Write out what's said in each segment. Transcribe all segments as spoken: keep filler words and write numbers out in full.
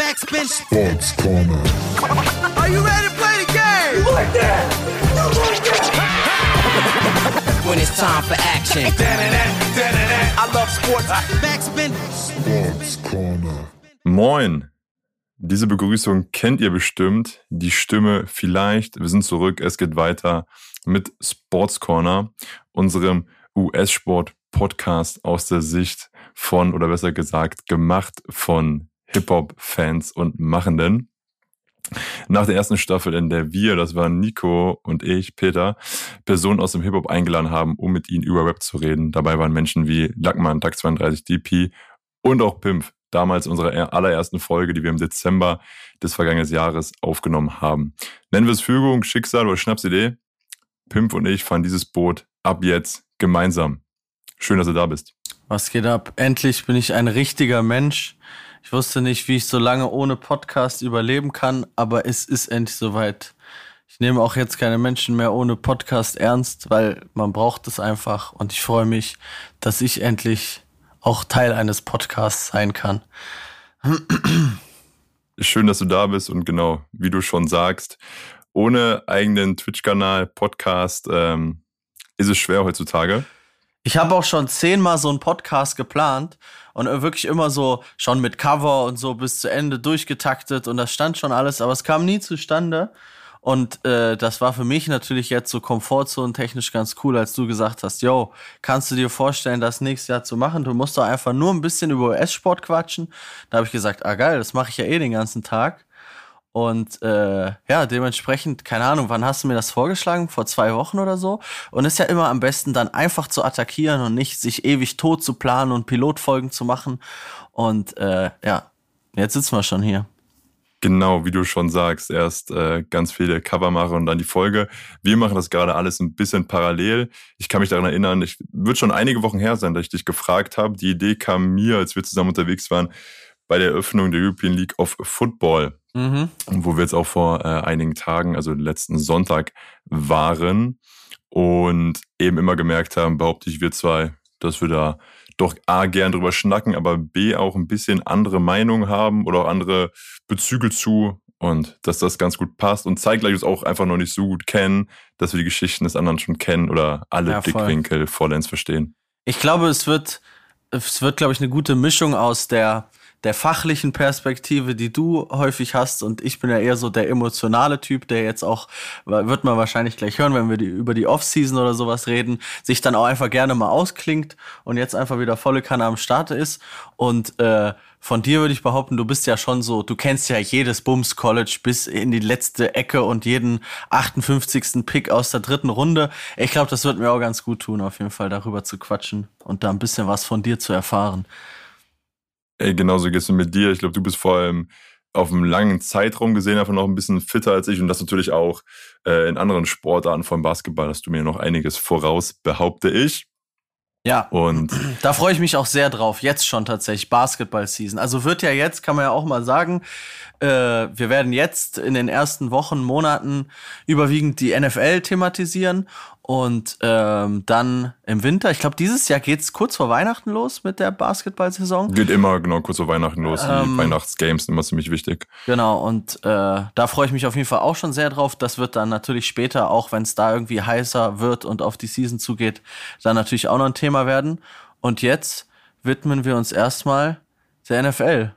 Backspin. Sports Corner. Are you ready to play the game? You like that? You like that? When it's time for action. I love sports. Backspin. Sports Corner. Moin. Diese Begrüßung kennt ihr bestimmt. Die Stimme vielleicht. Wir sind zurück. Es geht weiter mit Sports Corner, unserem U S-Sport-Podcast aus der Sicht von, oder besser gesagt, gemacht von Hip-Hop-Fans und Machenden. Nach der ersten Staffel, in der wir, das waren Nico und ich, Peter, Personen aus dem Hip-Hop eingeladen haben, um mit ihnen über Rap zu reden. Dabei waren Menschen wie Lackmann, Tag zweiunddreißig, D P und auch Pimp. Damals unsere allerersten Folge, die wir im Dezember des vergangenen Jahres aufgenommen haben. Nennen wir es Fügung, Schicksal oder Schnapsidee? Pimp und ich fahren dieses Boot ab jetzt gemeinsam. Schön, dass du da bist. Was geht ab? Endlich bin ich ein richtiger Mensch. Ich wusste nicht, wie ich so lange ohne Podcast überleben kann, aber es ist endlich soweit. Ich nehme auch jetzt keine Menschen mehr ohne Podcast ernst, weil man braucht es einfach. Und ich freue mich, dass ich endlich auch Teil eines Podcasts sein kann. Schön, dass du da bist und genau, wie du schon sagst, ohne eigenen Twitch-Kanal, Podcast, ähm, ist es schwer heutzutage. Ich habe auch schon zehnmal so einen Podcast geplant und wirklich immer so schon mit Cover und so bis zu Ende durchgetaktet und das stand schon alles, aber es kam nie zustande. Und äh, das war für mich natürlich jetzt so Komfortzone technisch ganz cool, als du gesagt hast, yo, kannst du dir vorstellen, das nächstes Jahr zu machen? Du musst doch einfach nur ein bisschen über U S-Sport quatschen. Da habe ich gesagt, ah geil, das mache ich ja eh den ganzen Tag. Und äh, ja, dementsprechend, keine Ahnung, wann hast du mir das vorgeschlagen? Vor zwei Wochen oder so? Und es ist ja immer am besten, dann einfach zu attackieren und nicht sich ewig tot zu planen und Pilotfolgen zu machen. Und äh, ja, jetzt sitzen wir schon hier. Genau, wie du schon sagst, erst äh, ganz viele Cover machen und dann die Folge. Wir machen das gerade alles ein bisschen parallel. Ich kann mich daran erinnern, ich wird schon einige Wochen her sein, dass ich dich gefragt habe. Die Idee kam mir, als wir zusammen unterwegs waren, bei der Eröffnung der European League of Football, mhm. wo wir jetzt auch vor äh, einigen Tagen, also letzten Sonntag, waren und eben immer gemerkt haben, behaupte ich, wir zwei, dass wir da doch A, gern drüber schnacken, aber B, auch ein bisschen andere Meinungen haben oder auch andere Bezüge zu und dass das ganz gut passt und zeitgleich uns auch einfach noch nicht so gut kennen, dass wir die Geschichten des anderen schon kennen oder alle ja, Blickwinkel vollends verstehen. Ich glaube, es wird, es wird, glaube ich, eine gute Mischung aus der der fachlichen Perspektive, die du häufig hast, und ich bin ja eher so der emotionale Typ, der jetzt auch, wird man wahrscheinlich gleich hören, wenn wir die, über die Offseason oder sowas reden, sich dann auch einfach gerne mal ausklingt und jetzt einfach wieder volle Kanne am Start ist. Und äh, von dir würde ich behaupten, du bist ja schon so, du kennst ja jedes Bums-College bis in die letzte Ecke und jeden achtundfünfzigsten Pick aus der dritten Runde. Ich glaube, das wird mir auch ganz gut tun, auf jeden Fall darüber zu quatschen und da ein bisschen was von dir zu erfahren. Ey, genauso geht's mit dir. Ich glaube, du bist vor allem auf einem langen Zeitraum gesehen einfach noch ein bisschen fitter als ich und das natürlich auch äh, in anderen Sportarten von Basketball hast du mir noch einiges voraus, behaupte ich. Ja, und da freue ich mich auch sehr drauf. Jetzt schon tatsächlich Basketball-Season. Also wird ja jetzt, kann man ja auch mal sagen, äh, wir werden jetzt in den ersten Wochen, Monaten überwiegend die N F L thematisieren und ähm, dann im Winter, ich glaube dieses Jahr geht's kurz vor Weihnachten los mit der Basketball-Saison. Geht immer genau kurz vor Weihnachten los. Ähm, die Weihnachtsgames sind immer ziemlich wichtig. Genau, und äh, da freue ich mich auf jeden Fall auch schon sehr drauf. Das wird dann natürlich später, auch wenn es da irgendwie heißer wird und auf die Season zugeht, dann natürlich auch noch ein Thema werden. Und jetzt widmen wir uns erstmal der N F L.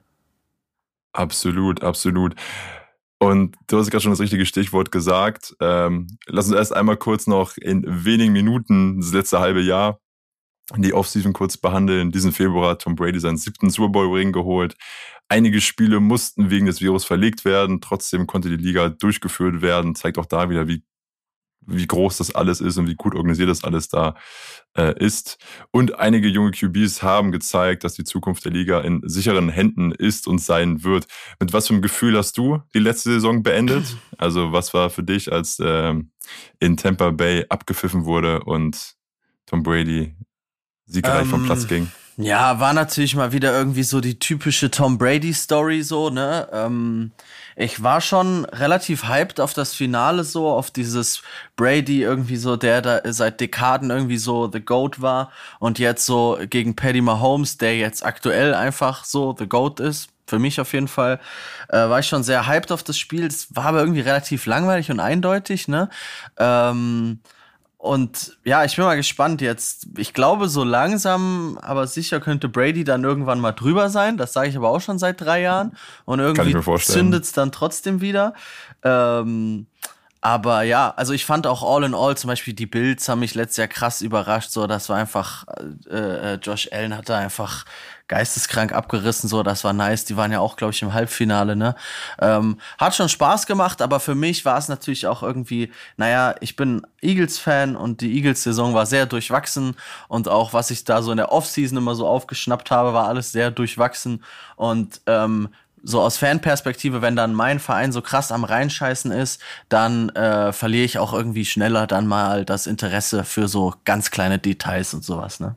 Absolut, absolut. Und du hast gerade schon das richtige Stichwort gesagt. Ähm, lass uns erst einmal kurz noch in wenigen Minuten das letzte halbe Jahr die Offseason kurz behandeln. Diesen Februar hat Tom Brady seinen siebten Super Bowl-Ring geholt. Einige Spiele mussten wegen des Virus verlegt werden. Trotzdem konnte die Liga durchgeführt werden. Zeigt auch da wieder, wie wie groß das alles ist und wie gut organisiert das alles da äh, ist. Und einige junge Q Bs haben gezeigt, dass die Zukunft der Liga in sicheren Händen ist und sein wird. Mit was für einem Gefühl hast du die letzte Saison beendet? Also was war für dich, als äh, in Tampa Bay abgepfiffen wurde und Tom Brady siegreich ähm, vom Platz ging? Ja, war natürlich mal wieder irgendwie so die typische Tom Brady-Story so, ne? Ähm, ich war schon relativ hyped auf das Finale so, auf dieses Brady irgendwie so, der da seit Dekaden irgendwie so the GOAT war und jetzt so gegen Patty Mahomes, der jetzt aktuell einfach so the GOAT ist. für mich auf jeden Fall, äh, war ich schon sehr hyped auf das Spiel. Es war aber irgendwie relativ langweilig und eindeutig, ne? Ähm, und ja, ich bin mal gespannt jetzt. Ich glaube, so langsam, aber sicher könnte Brady dann irgendwann mal drüber sein. Das sage ich aber auch schon seit drei Jahren. Und irgendwie zündet es dann trotzdem wieder. Ähm, aber ja, also ich fand auch all in all, zum Beispiel die Bills haben mich letztes Jahr krass überrascht. So, das war einfach, äh, Josh Allen hat da einfach geisteskrank abgerissen, so, das war nice. Die waren ja auch, glaube ich, im Halbfinale, ne? Ähm, hat schon Spaß gemacht, aber für mich war es natürlich auch irgendwie, naja, ich bin Eagles-Fan und die Eagles-Saison war sehr durchwachsen und auch, was ich da so in der Offseason immer so aufgeschnappt habe, war alles sehr durchwachsen und ähm, so aus Fanperspektive, wenn dann mein Verein so krass am Reinscheißen ist, dann äh, verliere ich auch irgendwie schneller dann mal das Interesse für so ganz kleine Details und sowas, ne?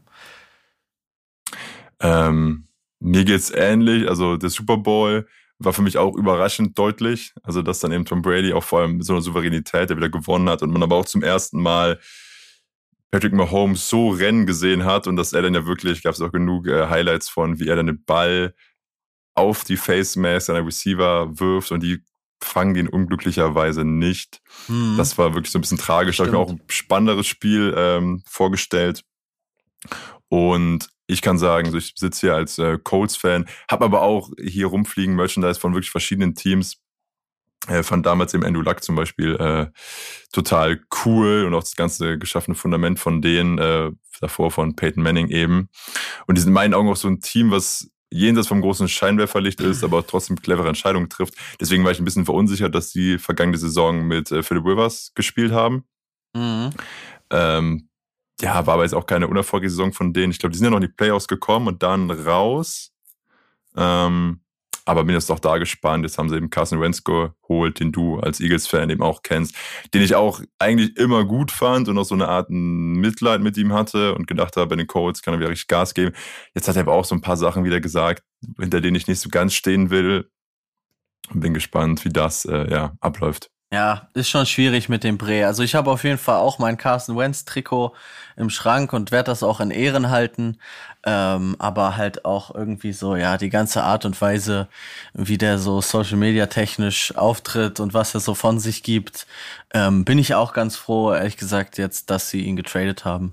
Ähm, mir geht's ähnlich. Also der Super Bowl war für mich auch überraschend deutlich. Also dass dann eben Tom Brady auch vor allem mit so einer Souveränität, der wieder gewonnen hat und man aber auch zum ersten Mal Patrick Mahomes so rennen gesehen hat und dass er dann ja wirklich, gab es auch genug äh, Highlights von, wie er dann den Ball auf die Face Mask seiner Receiver wirft und die fangen den unglücklicherweise nicht. Hm. Das war wirklich so ein bisschen tragisch. Da habe ich mir auch ein spannenderes Spiel ähm, vorgestellt. Und ich kann sagen, so ich sitze hier als äh, Colts-Fan, habe aber auch hier rumfliegen Merchandise von wirklich verschiedenen Teams. Äh, fand damals eben Andrew Luck zum Beispiel äh, total cool und auch das ganze geschaffene Fundament von denen, äh, davor von Peyton Manning eben. Und die sind in meinen Augen auch so ein Team, was jenseits vom großen Scheinwerferlicht ist, aber trotzdem clevere Entscheidungen trifft. Deswegen war ich ein bisschen verunsichert, dass die vergangene Saison mit äh, Philip Rivers gespielt haben. Mhm. Ähm, ja, war aber jetzt auch keine unerfolgreiche Saison von denen. Ich glaube, die sind ja noch in die Playoffs gekommen und dann raus. Ähm, aber bin jetzt doch da gespannt. Jetzt haben sie eben Carson Wentz geholt, den du als Eagles-Fan eben auch kennst, den ich auch eigentlich immer gut fand und auch so eine Art Mitleid mit ihm hatte und gedacht habe, bei den Colts kann er wieder richtig Gas geben. Jetzt hat er aber auch so ein paar Sachen wieder gesagt, hinter denen ich nicht so ganz stehen will. Und bin gespannt, wie das äh, ja abläuft. Ja, ist schon schwierig mit dem Bre. Also ich habe auf jeden Fall auch mein Carson Wentz-Trikot im Schrank und werde das auch in Ehren halten. Ähm, aber halt auch irgendwie so, ja, die ganze Art und Weise, wie der so Social-Media-technisch auftritt und was er so von sich gibt, ähm, bin ich auch ganz froh, ehrlich gesagt, jetzt, dass sie ihn getradet haben.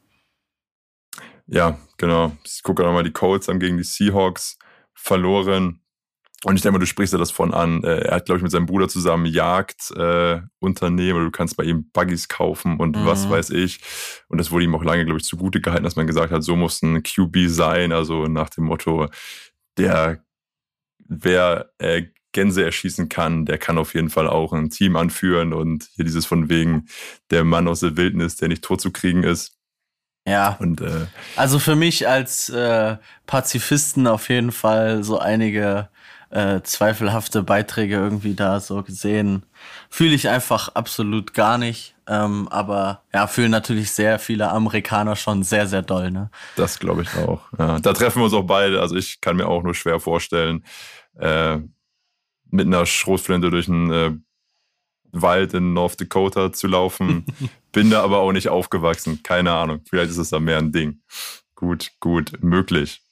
Ja, genau. Ich gucke nochmal, die Colts haben gegen die Seahawks verloren. Und ich denke mal, du sprichst ja das von an. Er hat, glaube ich, mit seinem Bruder zusammen Jagdunternehmen. Äh, oder du kannst bei ihm Buggies kaufen und mhm. was weiß ich. Und das wurde ihm auch lange, glaube ich, zugute gehalten, dass man gesagt hat, so muss ein Q B sein. Also nach dem Motto, der, wer äh, Gänse erschießen kann, der kann auf jeden Fall auch ein Team anführen. Und hier dieses von wegen, der Mann aus der Wildnis, der nicht tot zu kriegen ist. Ja, und, äh, also für mich als äh, Pazifisten auf jeden Fall so einige Äh, zweifelhafte Beiträge irgendwie da so gesehen. Fühle ich einfach absolut gar nicht. Ähm, aber ja, fühlen natürlich sehr viele Amerikaner schon sehr, sehr doll, ne? Das glaube ich auch. Ja, da treffen wir uns auch beide. Also ich kann mir auch nur schwer vorstellen, äh, mit einer Schrotflinte durch einen äh, Wald in North Dakota zu laufen. Bin da aber auch nicht aufgewachsen. Keine Ahnung. Vielleicht ist es da mehr ein Ding. Gut, gut, möglich.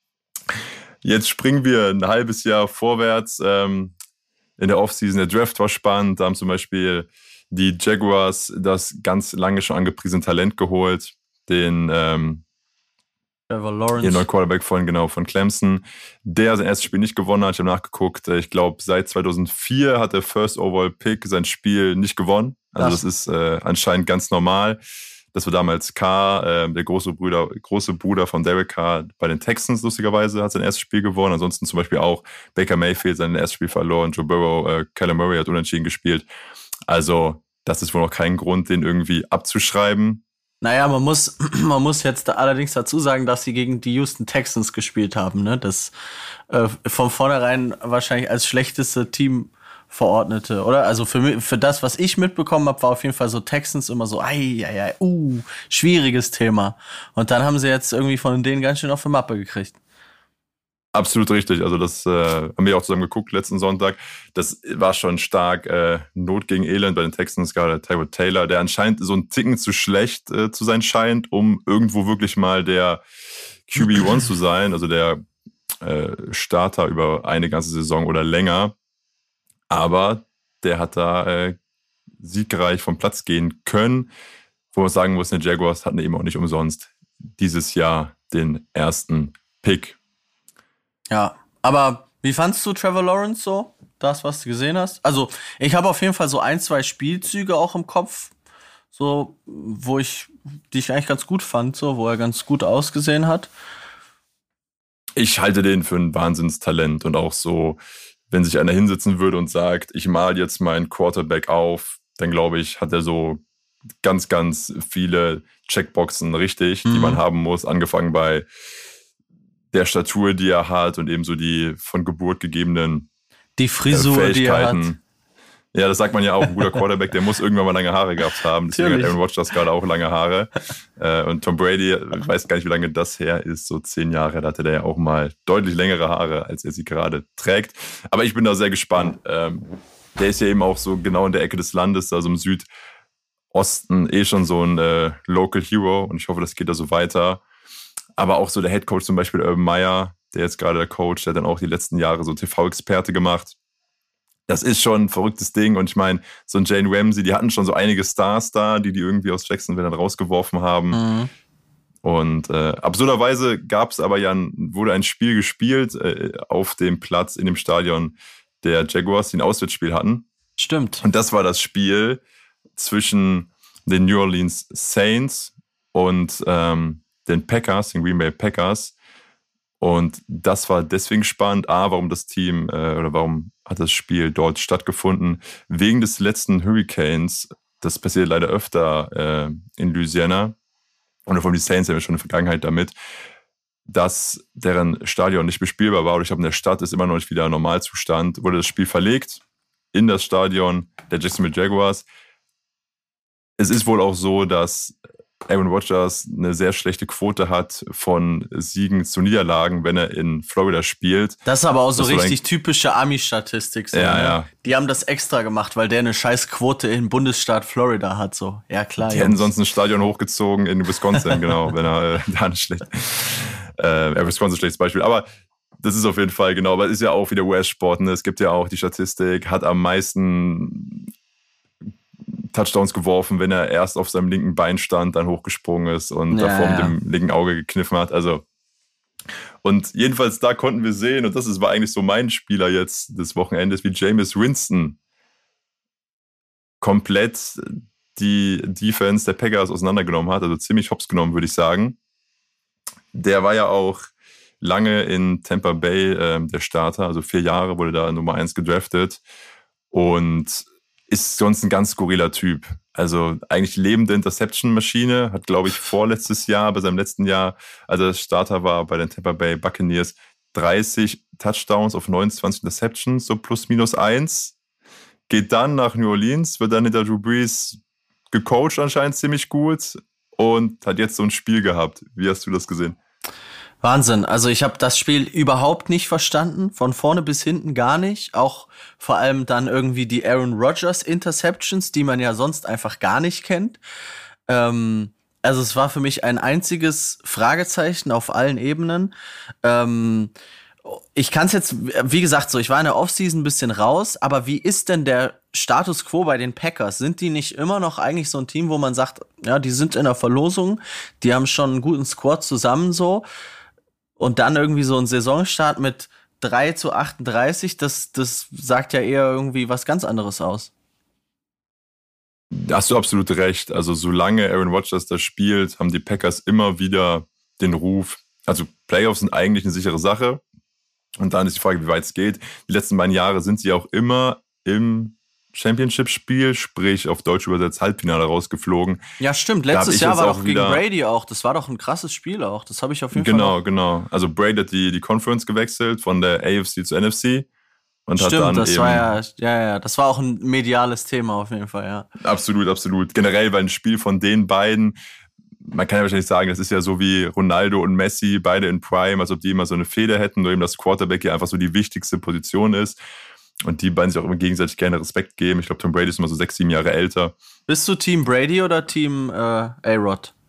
Jetzt springen wir ein halbes Jahr vorwärts. Ähm, in der Offseason, der Draft war spannend. Da haben zum Beispiel die Jaguars das ganz lange schon angepriesene Talent geholt. Den ähm, Trevor Lawrence. Den neuen Quarterback von, genau, von Clemson. Der sein erstes Spiel nicht gewonnen hat. Ich habe nachgeguckt. Ich glaube, seit zweitausendvier hat der First Overall Pick sein Spiel nicht gewonnen. Also das, das ist äh, anscheinend ganz normal. Das war damals Carr, äh, der große Bruder, große Bruder von Derek Carr bei den Texans, lustigerweise, hat sein erstes Spiel gewonnen. Ansonsten zum Beispiel auch Baker Mayfield sein erstes Spiel verloren. Joe Burrow, äh, Kyler Murray hat unentschieden gespielt. Also, das ist wohl noch kein Grund, den irgendwie abzuschreiben. Naja, man muss, man muss jetzt allerdings dazu sagen, dass sie gegen die Houston Texans gespielt haben, ne? Das äh, von vornherein wahrscheinlich als schlechteste Team verordnete, oder? Also für mich, für das, was ich mitbekommen habe, war auf jeden Fall so Texans immer so, ei, ei, ei, uh, schwieriges Thema. Und dann haben sie jetzt irgendwie von denen ganz schön auf die Mappe gekriegt. Absolut richtig. Also das äh, haben wir auch zusammen geguckt letzten Sonntag. Das war schon stark äh, Not gegen Elend bei den Texans, gerade Tyrod Taylor, der anscheinend so ein Ticken zu schlecht äh, zu sein scheint, um irgendwo wirklich mal der Q B eins zu sein, also der äh, Starter über eine ganze Saison oder länger. Aber der hat da äh, siegreich vom Platz gehen können. Wo man sagen muss, die Jaguars hatten eben auch nicht umsonst dieses Jahr den ersten Pick. Ja, aber wie fandst du Trevor Lawrence so? Das, was du gesehen hast? Also, ich habe auf jeden Fall so ein, zwei Spielzüge auch im Kopf, so, wo ich, die ich eigentlich ganz gut fand, so, wo er ganz gut ausgesehen hat. Ich halte den für ein Wahnsinnstalent und auch so, wenn sich einer hinsetzen würde und sagt, ich mal jetzt meinen Quarterback auf, dann glaube ich, hat er so ganz, ganz viele Checkboxen richtig, mhm. die man haben muss, angefangen bei der Statur, die er hat und eben so die von Geburt gegebenen die Frisur, äh, die er hat. Ja, das sagt man ja auch, ein guter Quarterback, der muss irgendwann mal lange Haare gehabt haben. Deswegen hat Aaron Rodgers gerade auch lange Haare. Und Tom Brady, ich weiß gar nicht, wie lange das her ist, so zehn Jahre, da hatte der ja auch mal deutlich längere Haare, als er sie gerade trägt. Aber ich bin da sehr gespannt. Der ist ja eben auch so genau in der Ecke des Landes, also im Südosten, eh schon so ein äh, Local Hero und ich hoffe, das geht da so weiter. Aber auch so der Headcoach zum Beispiel, Urban Meyer, der jetzt gerade der Coach, der hat dann auch die letzten Jahre so T V-Experte gemacht. Das ist schon ein verrücktes Ding. Und ich meine, so ein Jane Ramsey, die hatten schon so einige Stars da, die die irgendwie aus Jacksonville dann rausgeworfen haben. Mhm. Und äh, absurderweise gab es aber ja, ein, wurde ein Spiel gespielt äh, auf dem Platz in dem Stadion der Jaguars, die ein Auswärtsspiel hatten. Stimmt. Und das war das Spiel zwischen den New Orleans Saints und ähm, den Packers, den Green Bay Packers. Und das war deswegen spannend. A, warum das Team äh, oder warum hat das Spiel dort stattgefunden? Wegen des letzten Hurricanes. Das passiert leider öfter äh, in Louisiana. Und vor allem die Saints haben ja schon eine Vergangenheit damit, dass deren Stadion nicht bespielbar war. Oder ich glaube, in der Stadt ist immer noch nicht wieder Normalzustand. Wurde das Spiel verlegt in das Stadion der Jacksonville Jaguars. Es ist wohl auch so, dass Aaron Rodgers eine sehr schlechte Quote hat von Siegen zu Niederlagen, wenn er in Florida spielt. Das ist aber auch so das richtig typische Ami-Statistik. So, ja, ne? ja. Die haben das extra gemacht, weil der eine scheiß Quote im Bundesstaat Florida hat. So. Ja, klar. Die hätten sonst ein Stadion hochgezogen in Wisconsin, genau, wenn er äh, da nicht schlecht. Äh, Wisconsin ist ein schlechtes Beispiel. Aber das ist auf jeden Fall, genau, aber es ist ja auch wieder U S-Sport. Ne? Es gibt ja auch die Statistik, hat am meisten Touchdowns geworfen, wenn er erst auf seinem linken Bein stand, dann hochgesprungen ist und ja, davor ja. mit dem linken Auge gekniffen hat. Also, und jedenfalls da konnten wir sehen, und das ist, war eigentlich so mein Spieler jetzt des Wochenendes, wie Jameis Winston komplett die Defense der Packers auseinandergenommen hat, also ziemlich hops genommen, würde ich sagen. Der war ja auch lange in Tampa Bay äh, der Starter, also vier Jahre wurde da Nummer eins gedraftet und ist sonst ein ganz skurriler Typ. Also eigentlich lebende Interception-Maschine, hat, glaube ich, vorletztes Jahr, bei seinem letzten Jahr, als er Starter war bei den Tampa Bay Buccaneers, dreißig Touchdowns auf neunundzwanzig Interceptions, so plus minus eins. Geht dann nach New Orleans, wird dann hinter Drew Brees gecoacht anscheinend ziemlich gut und hat jetzt so ein Spiel gehabt. Wie hast du das gesehen? Wahnsinn. Also ich habe das Spiel überhaupt nicht verstanden, von vorne bis hinten gar nicht. Auch vor allem dann irgendwie die Aaron Rodgers Interceptions, die man ja sonst einfach gar nicht kennt. Ähm, also es war für mich ein einziges Fragezeichen auf allen Ebenen. Ähm, ich kann es jetzt, wie gesagt, so, ich war in der Offseason ein bisschen raus, aber wie ist denn der Status quo bei den Packers? Sind die nicht immer noch eigentlich so ein Team, wo man sagt, ja, die sind in der Verlosung, die haben schon einen guten Squad zusammen so? Und dann irgendwie so ein Saisonstart mit drei zu achtunddreißig, das, das sagt ja eher irgendwie was ganz anderes aus. Da hast du absolut recht. Also solange Aaron Rodgers das spielt, haben die Packers immer wieder den Ruf. Also Playoffs sind eigentlich eine sichere Sache. Und dann ist die Frage, wie weit es geht. Die letzten beiden Jahre sind sie auch immer im Championship-Spiel, sprich auf Deutsch übersetzt Halbfinale rausgeflogen. Ja, stimmt. Letztes Jahr war doch gegen Brady auch. Das war doch ein krasses Spiel auch. Das habe ich auf jeden genau, Fall. Genau, genau. Also Brady hat die, die Conference gewechselt von der A F C zur N F C. Und stimmt, hat dann das eben, war ja, ja, ja, das war auch ein mediales Thema auf jeden Fall, ja. Absolut, absolut. Generell, weil ein Spiel von den beiden, man kann ja wahrscheinlich sagen, das ist ja so wie Ronaldo und Messi, beide in Prime, als ob die immer so eine Feder hätten, nur eben das Quarterback hier einfach so die wichtigste Position ist. Und die beiden sich auch immer gegenseitig gerne Respekt geben. Ich glaube, Tom Brady ist immer so sechs, sieben Jahre älter. Bist du Team Brady oder Team äh, A-Rod?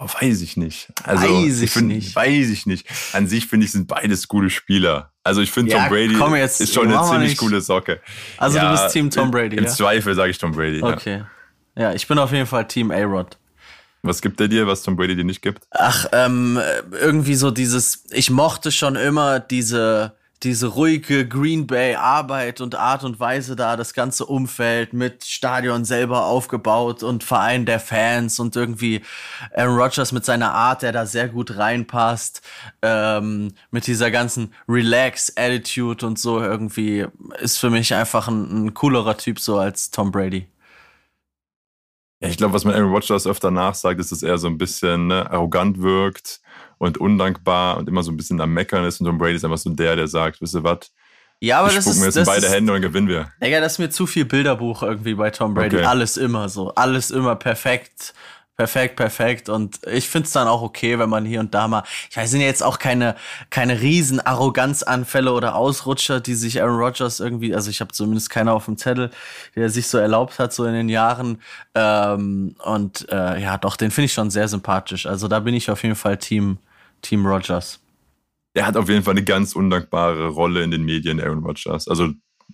Weiß ich nicht. Also, weiß ich, ich find, nicht. Weiß ich nicht. An sich finde ich, sind beides gute Spieler. Also ich finde, ja, Tom Brady komm jetzt, ist schon eine ziemlich coole Socke. Also ja, du bist Team Tom Brady, Im ja? Zweifel sage ich Tom Brady, okay. Ja. ja, ich bin auf jeden Fall Team A-Rod. Was gibt er dir, was Tom Brady dir nicht gibt? Ach, ähm, irgendwie so dieses, ich mochte schon immer diese, diese ruhige Green Bay Arbeit und Art und Weise da, das ganze Umfeld mit Stadion selber aufgebaut und Verein der Fans und irgendwie Aaron Rodgers mit seiner Art, der da sehr gut reinpasst, ähm, mit dieser ganzen Relax-Attitude und so irgendwie, ist für mich einfach ein, ein coolerer Typ so als Tom Brady. Ja, ich glaube, was man Aaron Rodgers öfter nachsagt, ist, dass er so ein bisschen ne, arrogant wirkt und undankbar und immer so ein bisschen am Meckern ist. Und Tom Brady ist einfach so der, der sagt, wisst ihr was? Ja, aber ich das spuck ist, mir jetzt das in beide ist, Hände und gewinnen wir. Digga, das ist mir zu viel Bilderbuch irgendwie bei Tom Brady. Okay. Alles immer so. Alles immer perfekt. Perfekt, perfekt. Und ich find's dann auch okay, wenn man hier und da mal, ich weiß, sind ja jetzt auch keine, keine riesen Arroganzanfälle oder Ausrutscher, die sich Aaron Rodgers irgendwie, also ich habe zumindest keiner auf dem Zettel, der sich so erlaubt hat, so in den Jahren. Ähm, und äh, ja, doch, den finde ich schon sehr sympathisch. Also da bin ich auf jeden Fall Team, Team Rodgers. Er hat auf jeden Fall eine ganz undankbare Rolle in den Medien, Aaron Rodgers. Also,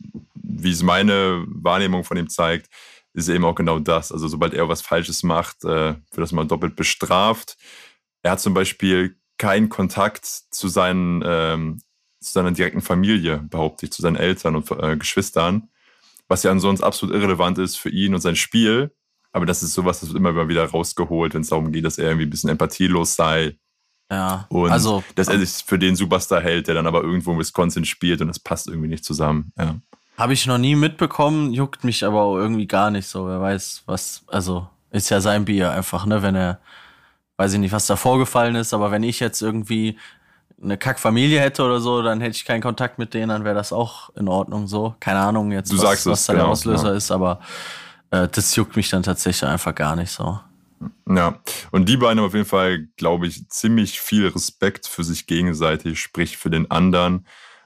wie es meine Wahrnehmung von ihm zeigt, ist eben auch genau das. Also, sobald er was Falsches macht, äh, wird das mal doppelt bestraft. Er hat zum Beispiel keinen Kontakt zu, seinen, ähm, zu seiner direkten Familie, behaupte ich, zu seinen Eltern und äh, Geschwistern, was ja ansonsten absolut irrelevant ist für ihn und sein Spiel. Aber das ist sowas, das wird immer wieder rausgeholt, wenn es darum geht, dass er irgendwie ein bisschen empathielos sei. Ja, und also, dass er sich für den Superstar hält, der dann aber irgendwo in Wisconsin spielt und das passt irgendwie nicht zusammen. Ja. Habe ich noch nie mitbekommen, juckt mich aber auch irgendwie gar nicht so. Wer weiß, was, also ist ja sein Bier einfach, ne, wenn er, weiß ich nicht, was da vorgefallen ist, aber wenn ich jetzt irgendwie eine Kackfamilie hätte oder so, dann hätte ich keinen Kontakt mit denen, dann wäre das auch in Ordnung so. Keine Ahnung jetzt, du was, sagst was es, da genau, der Auslöser ja. ist, aber äh, das juckt mich dann tatsächlich einfach gar nicht so. Ja, und die beiden haben auf jeden Fall, glaube ich, ziemlich viel Respekt für sich gegenseitig, sprich für den anderen.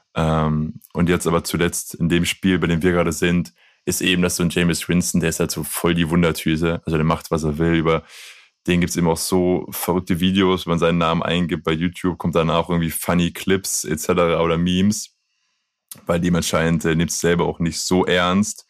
Ähm, und jetzt aber zuletzt in dem Spiel, bei dem wir gerade sind, ist eben das so ein Jameis Winston, der ist halt so voll die Wundertüte. Also der macht, was er will. Über den gibt es eben auch so verrückte Videos, wenn man seinen Namen eingibt bei YouTube, kommt danach irgendwie funny Clips et cetera oder Memes, weil dem anscheinend äh, nimmt es selber auch nicht so ernst.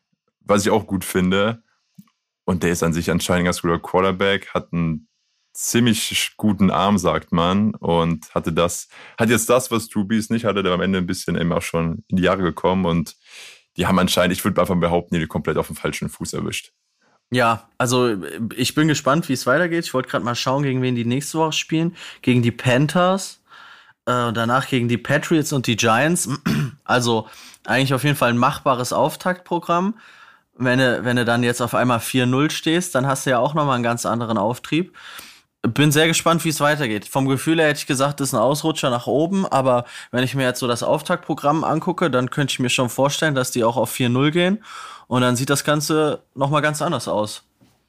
Was ich auch gut finde. Und der ist an sich anscheinend ein ganz guter Quarterback, hat einen ziemlich guten Arm, sagt man. Und hatte das, hat jetzt das, was Drew Brees nicht hatte, der am Ende ein bisschen eben auch schon in die Jahre gekommen. Und die haben anscheinend, ich würde einfach behaupten, die komplett auf den falschen Fuß erwischt. Ja, also ich bin gespannt, wie es weitergeht. Ich wollte gerade mal schauen, gegen wen die nächste Woche spielen. Gegen die Panthers, äh, danach gegen die Patriots und die Giants. Also eigentlich auf jeden Fall ein machbares Auftaktprogramm. Wenn du, wenn du dann jetzt auf einmal vier null stehst, dann hast du ja auch nochmal einen ganz anderen Auftrieb. Bin sehr gespannt, wie es weitergeht. Vom Gefühl her hätte ich gesagt, das ist ein Ausrutscher nach oben, aber wenn ich mir jetzt so das Auftaktprogramm angucke, dann könnte ich mir schon vorstellen, dass die auch auf vier null gehen und dann sieht das Ganze nochmal ganz anders aus.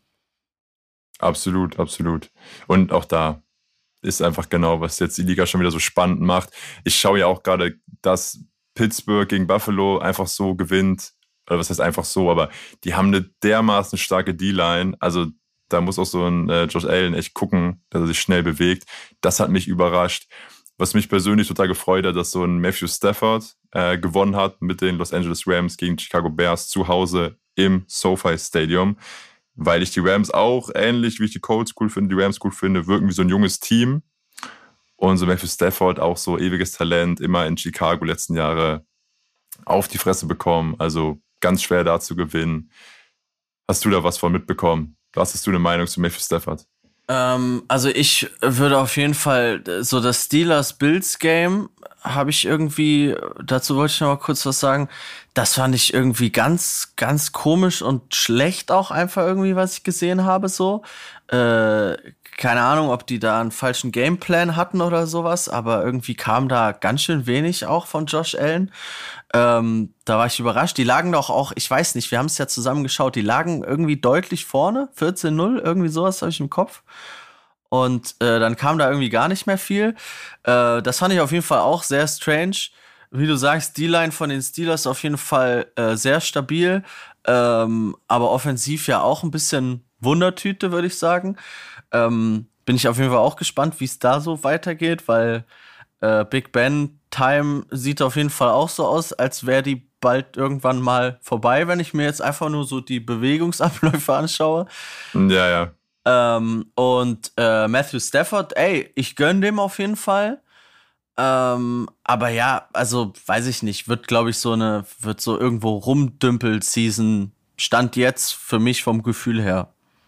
Absolut, absolut. Und auch da ist einfach genau, was jetzt die Liga schon wieder so spannend macht. Ich schaue ja auch gerade, dass Pittsburgh gegen Buffalo einfach so gewinnt. Oder was heißt einfach so, aber die haben eine dermaßen starke D-Line, also da muss auch so ein äh, Josh Allen echt gucken, dass er sich schnell bewegt. Das hat mich überrascht. Was mich persönlich total gefreut hat, dass so ein Matthew Stafford äh, gewonnen hat mit den Los Angeles Rams gegen Chicago Bears zu Hause im SoFi Stadium, weil ich die Rams auch, ähnlich wie ich die Colts cool finde, die Rams gut finde, wirken wie so ein junges Team. Und so Matthew Stafford, auch so ewiges Talent, immer in Chicago letzten Jahre auf die Fresse bekommen, also ganz schwer da zu gewinnen. Hast du da was von mitbekommen? Was hast du eine Meinung zu Matthew Stafford? Ähm, also ich würde auf jeden Fall so das Steelers-Bills-Game habe ich irgendwie, dazu wollte ich noch mal kurz was sagen, das fand ich irgendwie ganz, ganz komisch und schlecht auch einfach irgendwie, was ich gesehen habe so. Äh, keine Ahnung, ob die da einen falschen Gameplan hatten oder sowas, aber irgendwie kam da ganz schön wenig auch von Josh Allen. Ähm, da war ich überrascht. Die lagen doch auch, ich weiß nicht, wir haben es ja zusammen geschaut, die lagen irgendwie deutlich vorne, vierzehn null, irgendwie sowas habe ich im Kopf. Und äh, dann kam da irgendwie gar nicht mehr viel. Äh, das fand ich auf jeden Fall auch sehr strange. Wie du sagst, die Line von den Steelers auf jeden Fall äh, sehr stabil, ähm, aber offensiv ja auch ein bisschen Wundertüte, würde ich sagen. Ähm, bin ich auf jeden Fall auch gespannt, wie es da so weitergeht, weil äh, Big Ben Time sieht auf jeden Fall auch so aus, als wäre die bald irgendwann mal vorbei, wenn ich mir jetzt einfach nur so die Bewegungsabläufe anschaue. Ja, ja. Ähm, und äh, Matthew Stafford, ey, ich gönn dem auf jeden Fall. Ähm, aber ja, also weiß ich nicht, wird glaube ich so eine, wird so irgendwo rumdümpel-Season, Stand jetzt für mich vom Gefühl her.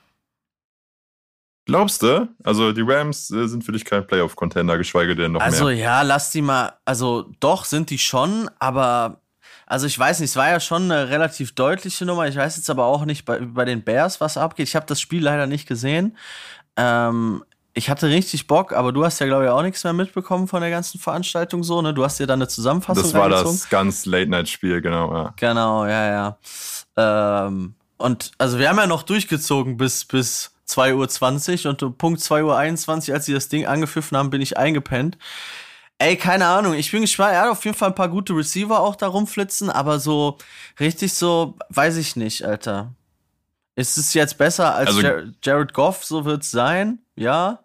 Glaubst du? Also die Rams äh, sind für dich kein Playoff-Contender, geschweige denn noch Also mehr. ja, lass die mal, also doch sind die schon, aber also ich weiß nicht, es war ja schon eine relativ deutliche Nummer. Ich weiß jetzt aber auch nicht bei, bei den Bears, was abgeht. Ich habe das Spiel leider nicht gesehen. Ähm, ich hatte richtig Bock, aber du hast ja, glaube ich, auch nichts mehr mitbekommen von der ganzen Veranstaltung so, ne? Du hast dir dann eine Zusammenfassung Das war reingezogen. das ganz Late-Night-Spiel, genau. Ja. Genau, ja, ja. Ähm, und also wir haben ja noch durchgezogen bis, bis zwei Uhr zwanzig und um Punkt zwei Uhr einundzwanzig, als sie das Ding angepfiffen haben, bin ich eingepennt. Ey, keine Ahnung, ich bin gespannt. Er hat auf jeden Fall ein paar gute Receiver auch da rumflitzen, aber so richtig so, weiß ich nicht, Alter. Ist es jetzt besser als Also- Jar- Jared Goff, so wird's sein, ja.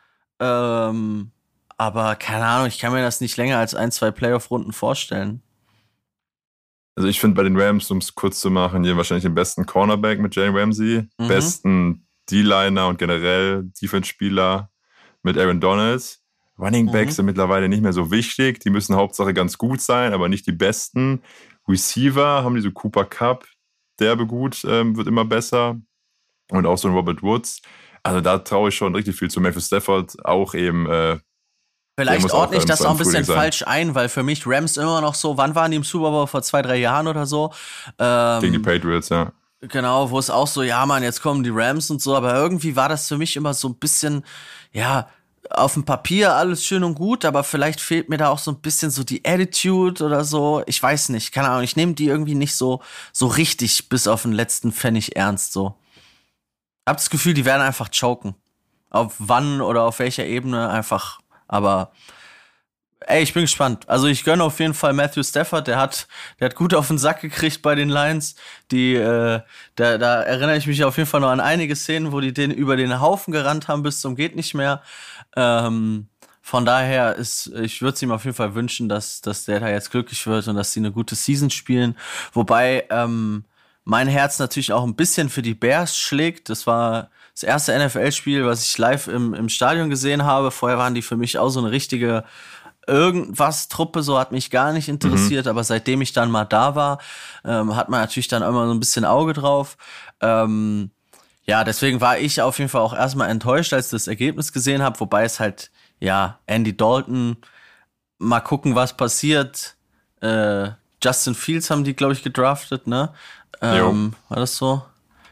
Ähm, aber keine Ahnung, ich kann mir das nicht länger als ein, zwei Playoff-Runden vorstellen. Also ich finde bei den Rams, um es kurz zu machen, hier wahrscheinlich den besten Cornerback mit Jalen Ramsey, Mhm. besten D-Liner und generell Defense-Spieler mit Aaron Donald. Running Backs Mhm. sind mittlerweile nicht mehr so wichtig. Die müssen Hauptsache ganz gut sein, aber nicht die besten. Receiver haben die so Cooper Kupp, derbe gut, ähm, wird immer besser. Und auch so ein Robert Woods. Also da traue ich schon richtig viel zu. Matthew Stafford auch eben. Äh, Der Vielleicht muss auch, ordne ich ähm, das zu auch einem ein bisschen Frühling sein. falsch ein, weil für mich Rams immer noch so, wann waren die im Super Bowl? Vor zwei, drei Jahren oder so? Ähm, Gegen die Patriots, ja. Genau, wo es auch so, ja Mann, jetzt kommen die Rams und so, aber irgendwie war das für mich immer so ein bisschen, ja, auf dem Papier alles schön und gut, aber vielleicht fehlt mir da auch so ein bisschen so die Attitude oder so. Ich weiß nicht, keine Ahnung, ich nehme die irgendwie nicht so, so richtig bis auf den letzten Pfennig ernst so. Hab das Gefühl, die werden einfach choken. Auf wann oder auf welcher Ebene einfach, aber ey, ich bin gespannt. Also ich gönne auf jeden Fall Matthew Stafford, der hat, der hat gut auf den Sack gekriegt bei den Lions. Die, äh, da, da erinnere ich mich auf jeden Fall noch an einige Szenen, wo die den über den Haufen gerannt haben bis zum geht nicht mehr. Ähm, von daher ist, ich würde es ihm auf jeden Fall wünschen, dass, dass der da jetzt glücklich wird und dass sie eine gute Season spielen. Wobei ähm, mein Herz natürlich auch ein bisschen für die Bears schlägt. Das war das erste N F L-Spiel, was ich live im, im Stadion gesehen habe. Vorher waren die für mich auch so eine richtige irgendwas Truppe, so hat mich gar nicht interessiert, mhm. aber seitdem ich dann mal da war, ähm, hat man natürlich dann immer so ein bisschen Auge drauf. Ähm, ja, deswegen war ich auf jeden Fall auch erstmal enttäuscht, als ich das Ergebnis gesehen habe, wobei es halt, ja, Andy Dalton, mal gucken, was passiert. Äh, Justin Fields haben die, glaube ich, gedraftet, ne? Ähm, war das so?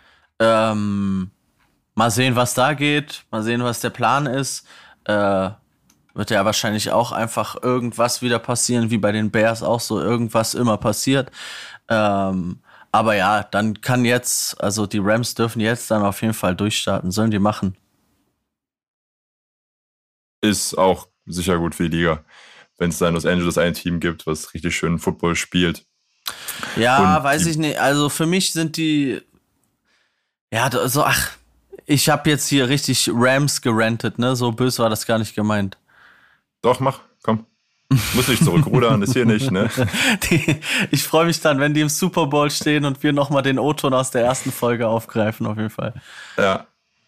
Ähm, mal sehen, was da geht, mal sehen, was der Plan ist. Äh, wird ja wahrscheinlich auch einfach irgendwas wieder passieren, wie bei den Bears auch so irgendwas immer passiert. Ähm, aber ja, dann kann jetzt, also die Rams dürfen jetzt dann auf jeden Fall durchstarten, sollen die machen. Ist auch sicher gut für die Liga, wenn es da in Los Angeles ein Team gibt, was richtig schön Football spielt. Ja, Und weiß die- ich nicht. Also für mich sind die, ja, da- so, ach, ich habe jetzt hier richtig Rams gerantet, ne? So böse war das gar nicht gemeint. Doch, mach, komm. Muss nicht zurückrudern, ist hier nicht, ne? Die, ich freue mich dann, wenn die im Super Bowl stehen und wir nochmal den O-Ton aus der ersten Folge aufgreifen, auf jeden Fall. Ja.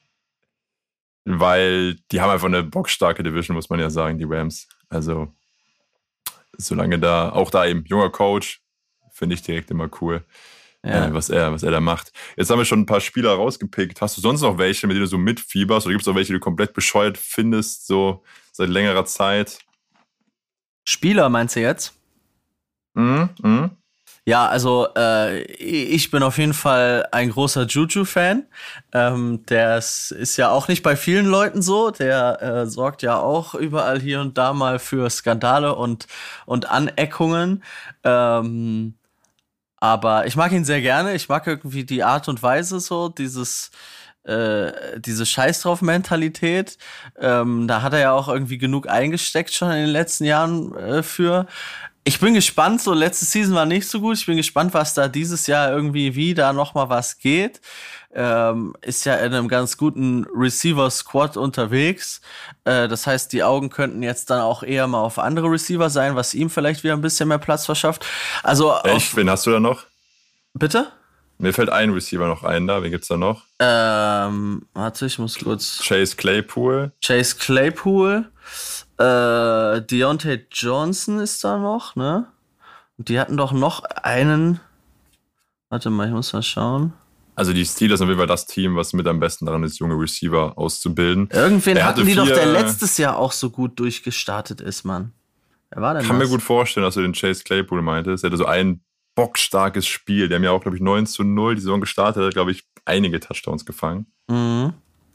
Weil die haben einfach eine bockstarke Division, muss man ja sagen, die Rams. Also, solange da, auch da eben junger Coach, finde ich direkt immer cool, Ja. äh, was er, was er da macht. Jetzt haben wir schon ein paar Spieler rausgepickt. Hast du sonst noch welche, mit denen du so mitfieberst? Oder gibt es auch welche, die du komplett bescheuert findest, so seit längerer Zeit? Spieler meinst du jetzt? Mhm, mhm. Ja, also äh, ich bin auf jeden Fall ein großer Juju-Fan. Ähm, der ist, ist ja auch nicht bei vielen Leuten so. Der äh, sorgt ja auch überall hier und da mal für Skandale und, und Aneckungen. Ähm, aber ich mag ihn sehr gerne. Ich mag irgendwie die Art und Weise so, dieses äh, diese Scheiß drauf Mentalität. Ähm, da hat er ja auch irgendwie genug eingesteckt schon in den letzten Jahren äh, für. Ich bin gespannt, so letzte Season war nicht so gut. Ich bin gespannt, was da dieses Jahr irgendwie wieder nochmal was geht. ähm, ist ja in einem ganz guten Receiver-Squad unterwegs. Äh, das heißt, die Augen könnten jetzt dann auch eher mal auf andere Receiver sein, was ihm vielleicht wieder ein bisschen mehr Platz verschafft. Also Echt? Wen hast du da noch? Bitte? Mir fällt ein Receiver noch ein da. Wen gibt's da noch? Ähm, warte, ich muss kurz... Chase Claypool. Chase Claypool. Äh, Deontay Johnson ist da noch, ne? Und die hatten doch noch einen... Warte mal, ich muss mal schauen. Also die Steelers sind auf jeden Fall das Team, was mit am besten daran ist, junge Receiver auszubilden. Irgendwen er hatten die vier, doch, der letztes Jahr auch so gut durchgestartet ist, Mann. Wer war denn kann das? mir gut vorstellen, dass du den Chase Claypool meintest. Er hatte so ein bockstarkes Spiel. Der haben ja auch, glaube ich, neun zu null die Saison gestartet. Hat, glaube ich, einige Touchdowns gefangen. Mhm.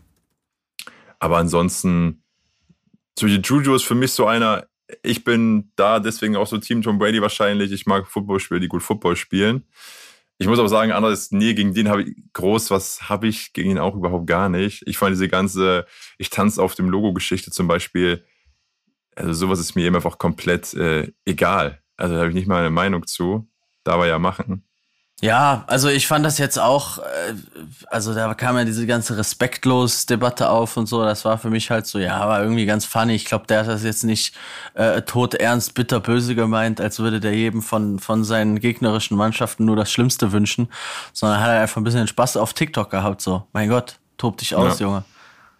Aber ansonsten, so die Juju ist für mich so einer, ich bin da deswegen auch so Team Tom Brady wahrscheinlich. Ich mag Footballspieler, die gut Football spielen. Ich muss aber sagen, anderes, nee, gegen den habe ich groß, was habe ich gegen ihn auch überhaupt gar nicht. Ich fand diese ganze, ich tanze auf dem Logo-Geschichte zum Beispiel, also sowas ist mir eben einfach komplett äh, egal. Also da habe ich nicht mal eine Meinung zu. Da wir ja machen. Ja, also ich fand das jetzt auch, also da kam ja diese ganze Respektlos-Debatte auf und so, das war für mich halt so, ja, war irgendwie ganz funny. Ich glaube, der hat das jetzt nicht äh, todernst, bitterböse gemeint, als würde der jedem von von seinen gegnerischen Mannschaften nur das Schlimmste wünschen, sondern hat er einfach ein bisschen Spaß auf TikTok gehabt, so, mein Gott, tob dich aus, ja. Junge.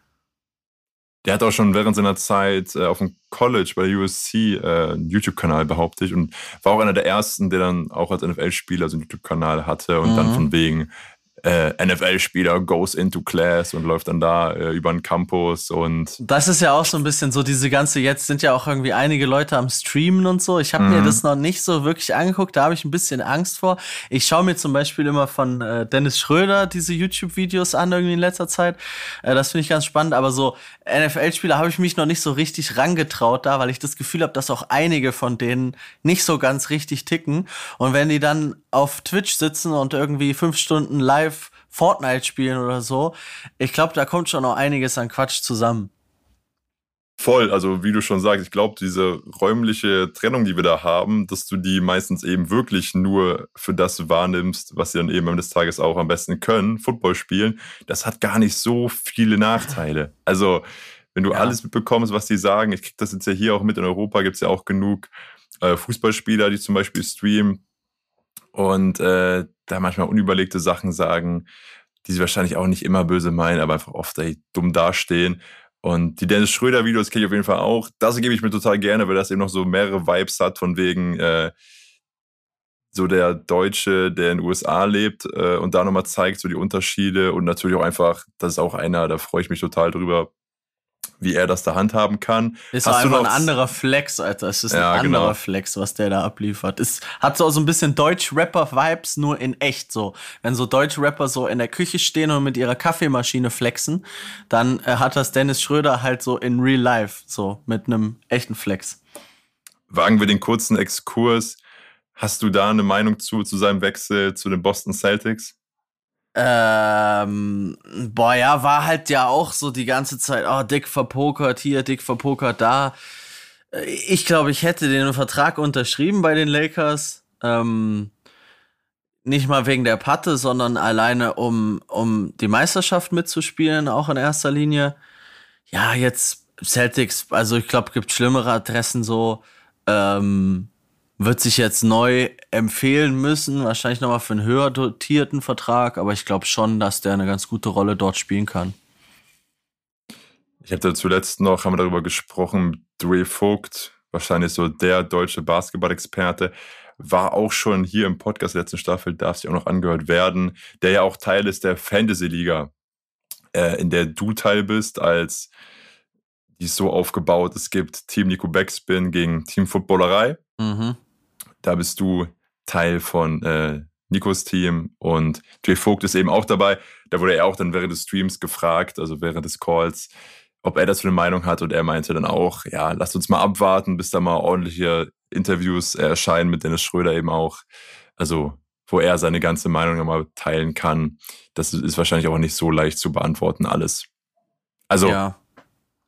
Der hat auch schon während seiner Zeit äh, auf dem College bei der U S C äh, einen YouTube-Kanal, behaupte ich, und war auch einer der ersten, der dann auch als N F L-Spieler so einen YouTube-Kanal hatte und mhm. dann von wegen äh, N F L-Spieler goes into class und läuft dann da äh, über den Campus und... Das ist ja auch so ein bisschen so diese ganze, jetzt sind ja auch irgendwie einige Leute am Streamen und so. Ich habe mhm. mir das noch nicht so wirklich angeguckt, da habe ich ein bisschen Angst vor. Ich schaue mir zum Beispiel immer von äh, Dennis Schröder diese YouTube-Videos an irgendwie in letzter Zeit. Äh, das finde ich ganz spannend, aber so N F L-Spieler habe ich mich noch nicht so richtig rangetraut da, weil ich das Gefühl habe, dass auch einige von denen nicht so ganz richtig ticken. Und wenn die dann auf Twitch sitzen und irgendwie fünf Stunden live Fortnite spielen oder so, ich glaube, da kommt schon noch einiges an Quatsch zusammen. Voll, also wie du schon sagst, ich glaube, diese räumliche Trennung, die wir da haben, dass du die meistens eben wirklich nur für das wahrnimmst, was sie dann eben am Ende des Tages auch am besten können, Football spielen, das hat gar nicht so viele Nachteile. Also wenn du ja. alles mitbekommst, was die sagen, ich krieg das jetzt ja hier auch mit, in Europa gibt's ja auch genug äh, Fußballspieler, die zum Beispiel streamen und äh, da manchmal unüberlegte Sachen sagen, die sie wahrscheinlich auch nicht immer böse meinen, aber einfach oft ey, dumm dastehen. Und die Dennis Schröder-Videos kenne ich auf jeden Fall auch. Das gebe ich mir total gerne, weil das eben noch so mehrere Vibes hat, von wegen äh, so der Deutsche, der in den U S A lebt äh, und da nochmal zeigt so die Unterschiede und natürlich auch einfach, das ist auch einer, da freue ich mich total drüber, wie er das da handhaben kann. Ist Hast einfach ein anderer Flex, Alter. Es ist ja, ein anderer genau. Flex, was der da abliefert. Es hat so, so ein bisschen Deutsch-Rapper-Vibes, nur in echt so. Wenn so Deutsch-Rapper so in der Küche stehen und mit ihrer Kaffeemaschine flexen, dann äh, hat das Dennis Schröder halt so in real life, so mit einem echten Flex. Wagen wir den kurzen Exkurs. Hast du da eine Meinung zu, zu seinem Wechsel zu den Boston Celtics? Ähm, boah, ja, war halt ja auch so die ganze Zeit, oh, dick verpokert hier, dick verpokert da. Ich glaube, ich hätte den Vertrag unterschrieben bei den Lakers. Ähm, nicht mal wegen der Patte, sondern alleine, um, um die Meisterschaft mitzuspielen, auch in erster Linie. Ja, jetzt Celtics, also ich glaube, gibt schlimmere Adressen so, ähm, wird sich jetzt neu empfehlen müssen, wahrscheinlich nochmal für einen höher dotierten Vertrag, aber ich glaube schon, dass der eine ganz gute Rolle dort spielen kann. Ich habe da zuletzt noch, haben wir darüber gesprochen, Dre Vogt, wahrscheinlich so der deutsche Basketball-Experte, war auch schon hier im Podcast der letzten Staffel, darf sich auch noch angehört werden, der ja auch Teil ist der Fantasy-Liga, äh, in der du Teil bist, als die ist so aufgebaut, es gibt Team Nico Backspin gegen Team Footballerei. Mhm. Da bist du Teil von äh, Nikos Team und Dre Vogt ist eben auch dabei. Da wurde er auch dann während des Streams gefragt, also während des Calls, ob er dazu eine Meinung hat und er meinte dann auch, ja, lasst uns mal abwarten, bis da mal ordentliche Interviews erscheinen mit Dennis Schröder eben auch, also wo er seine ganze Meinung nochmal teilen kann. Das ist wahrscheinlich auch nicht so leicht zu beantworten alles. Also ja.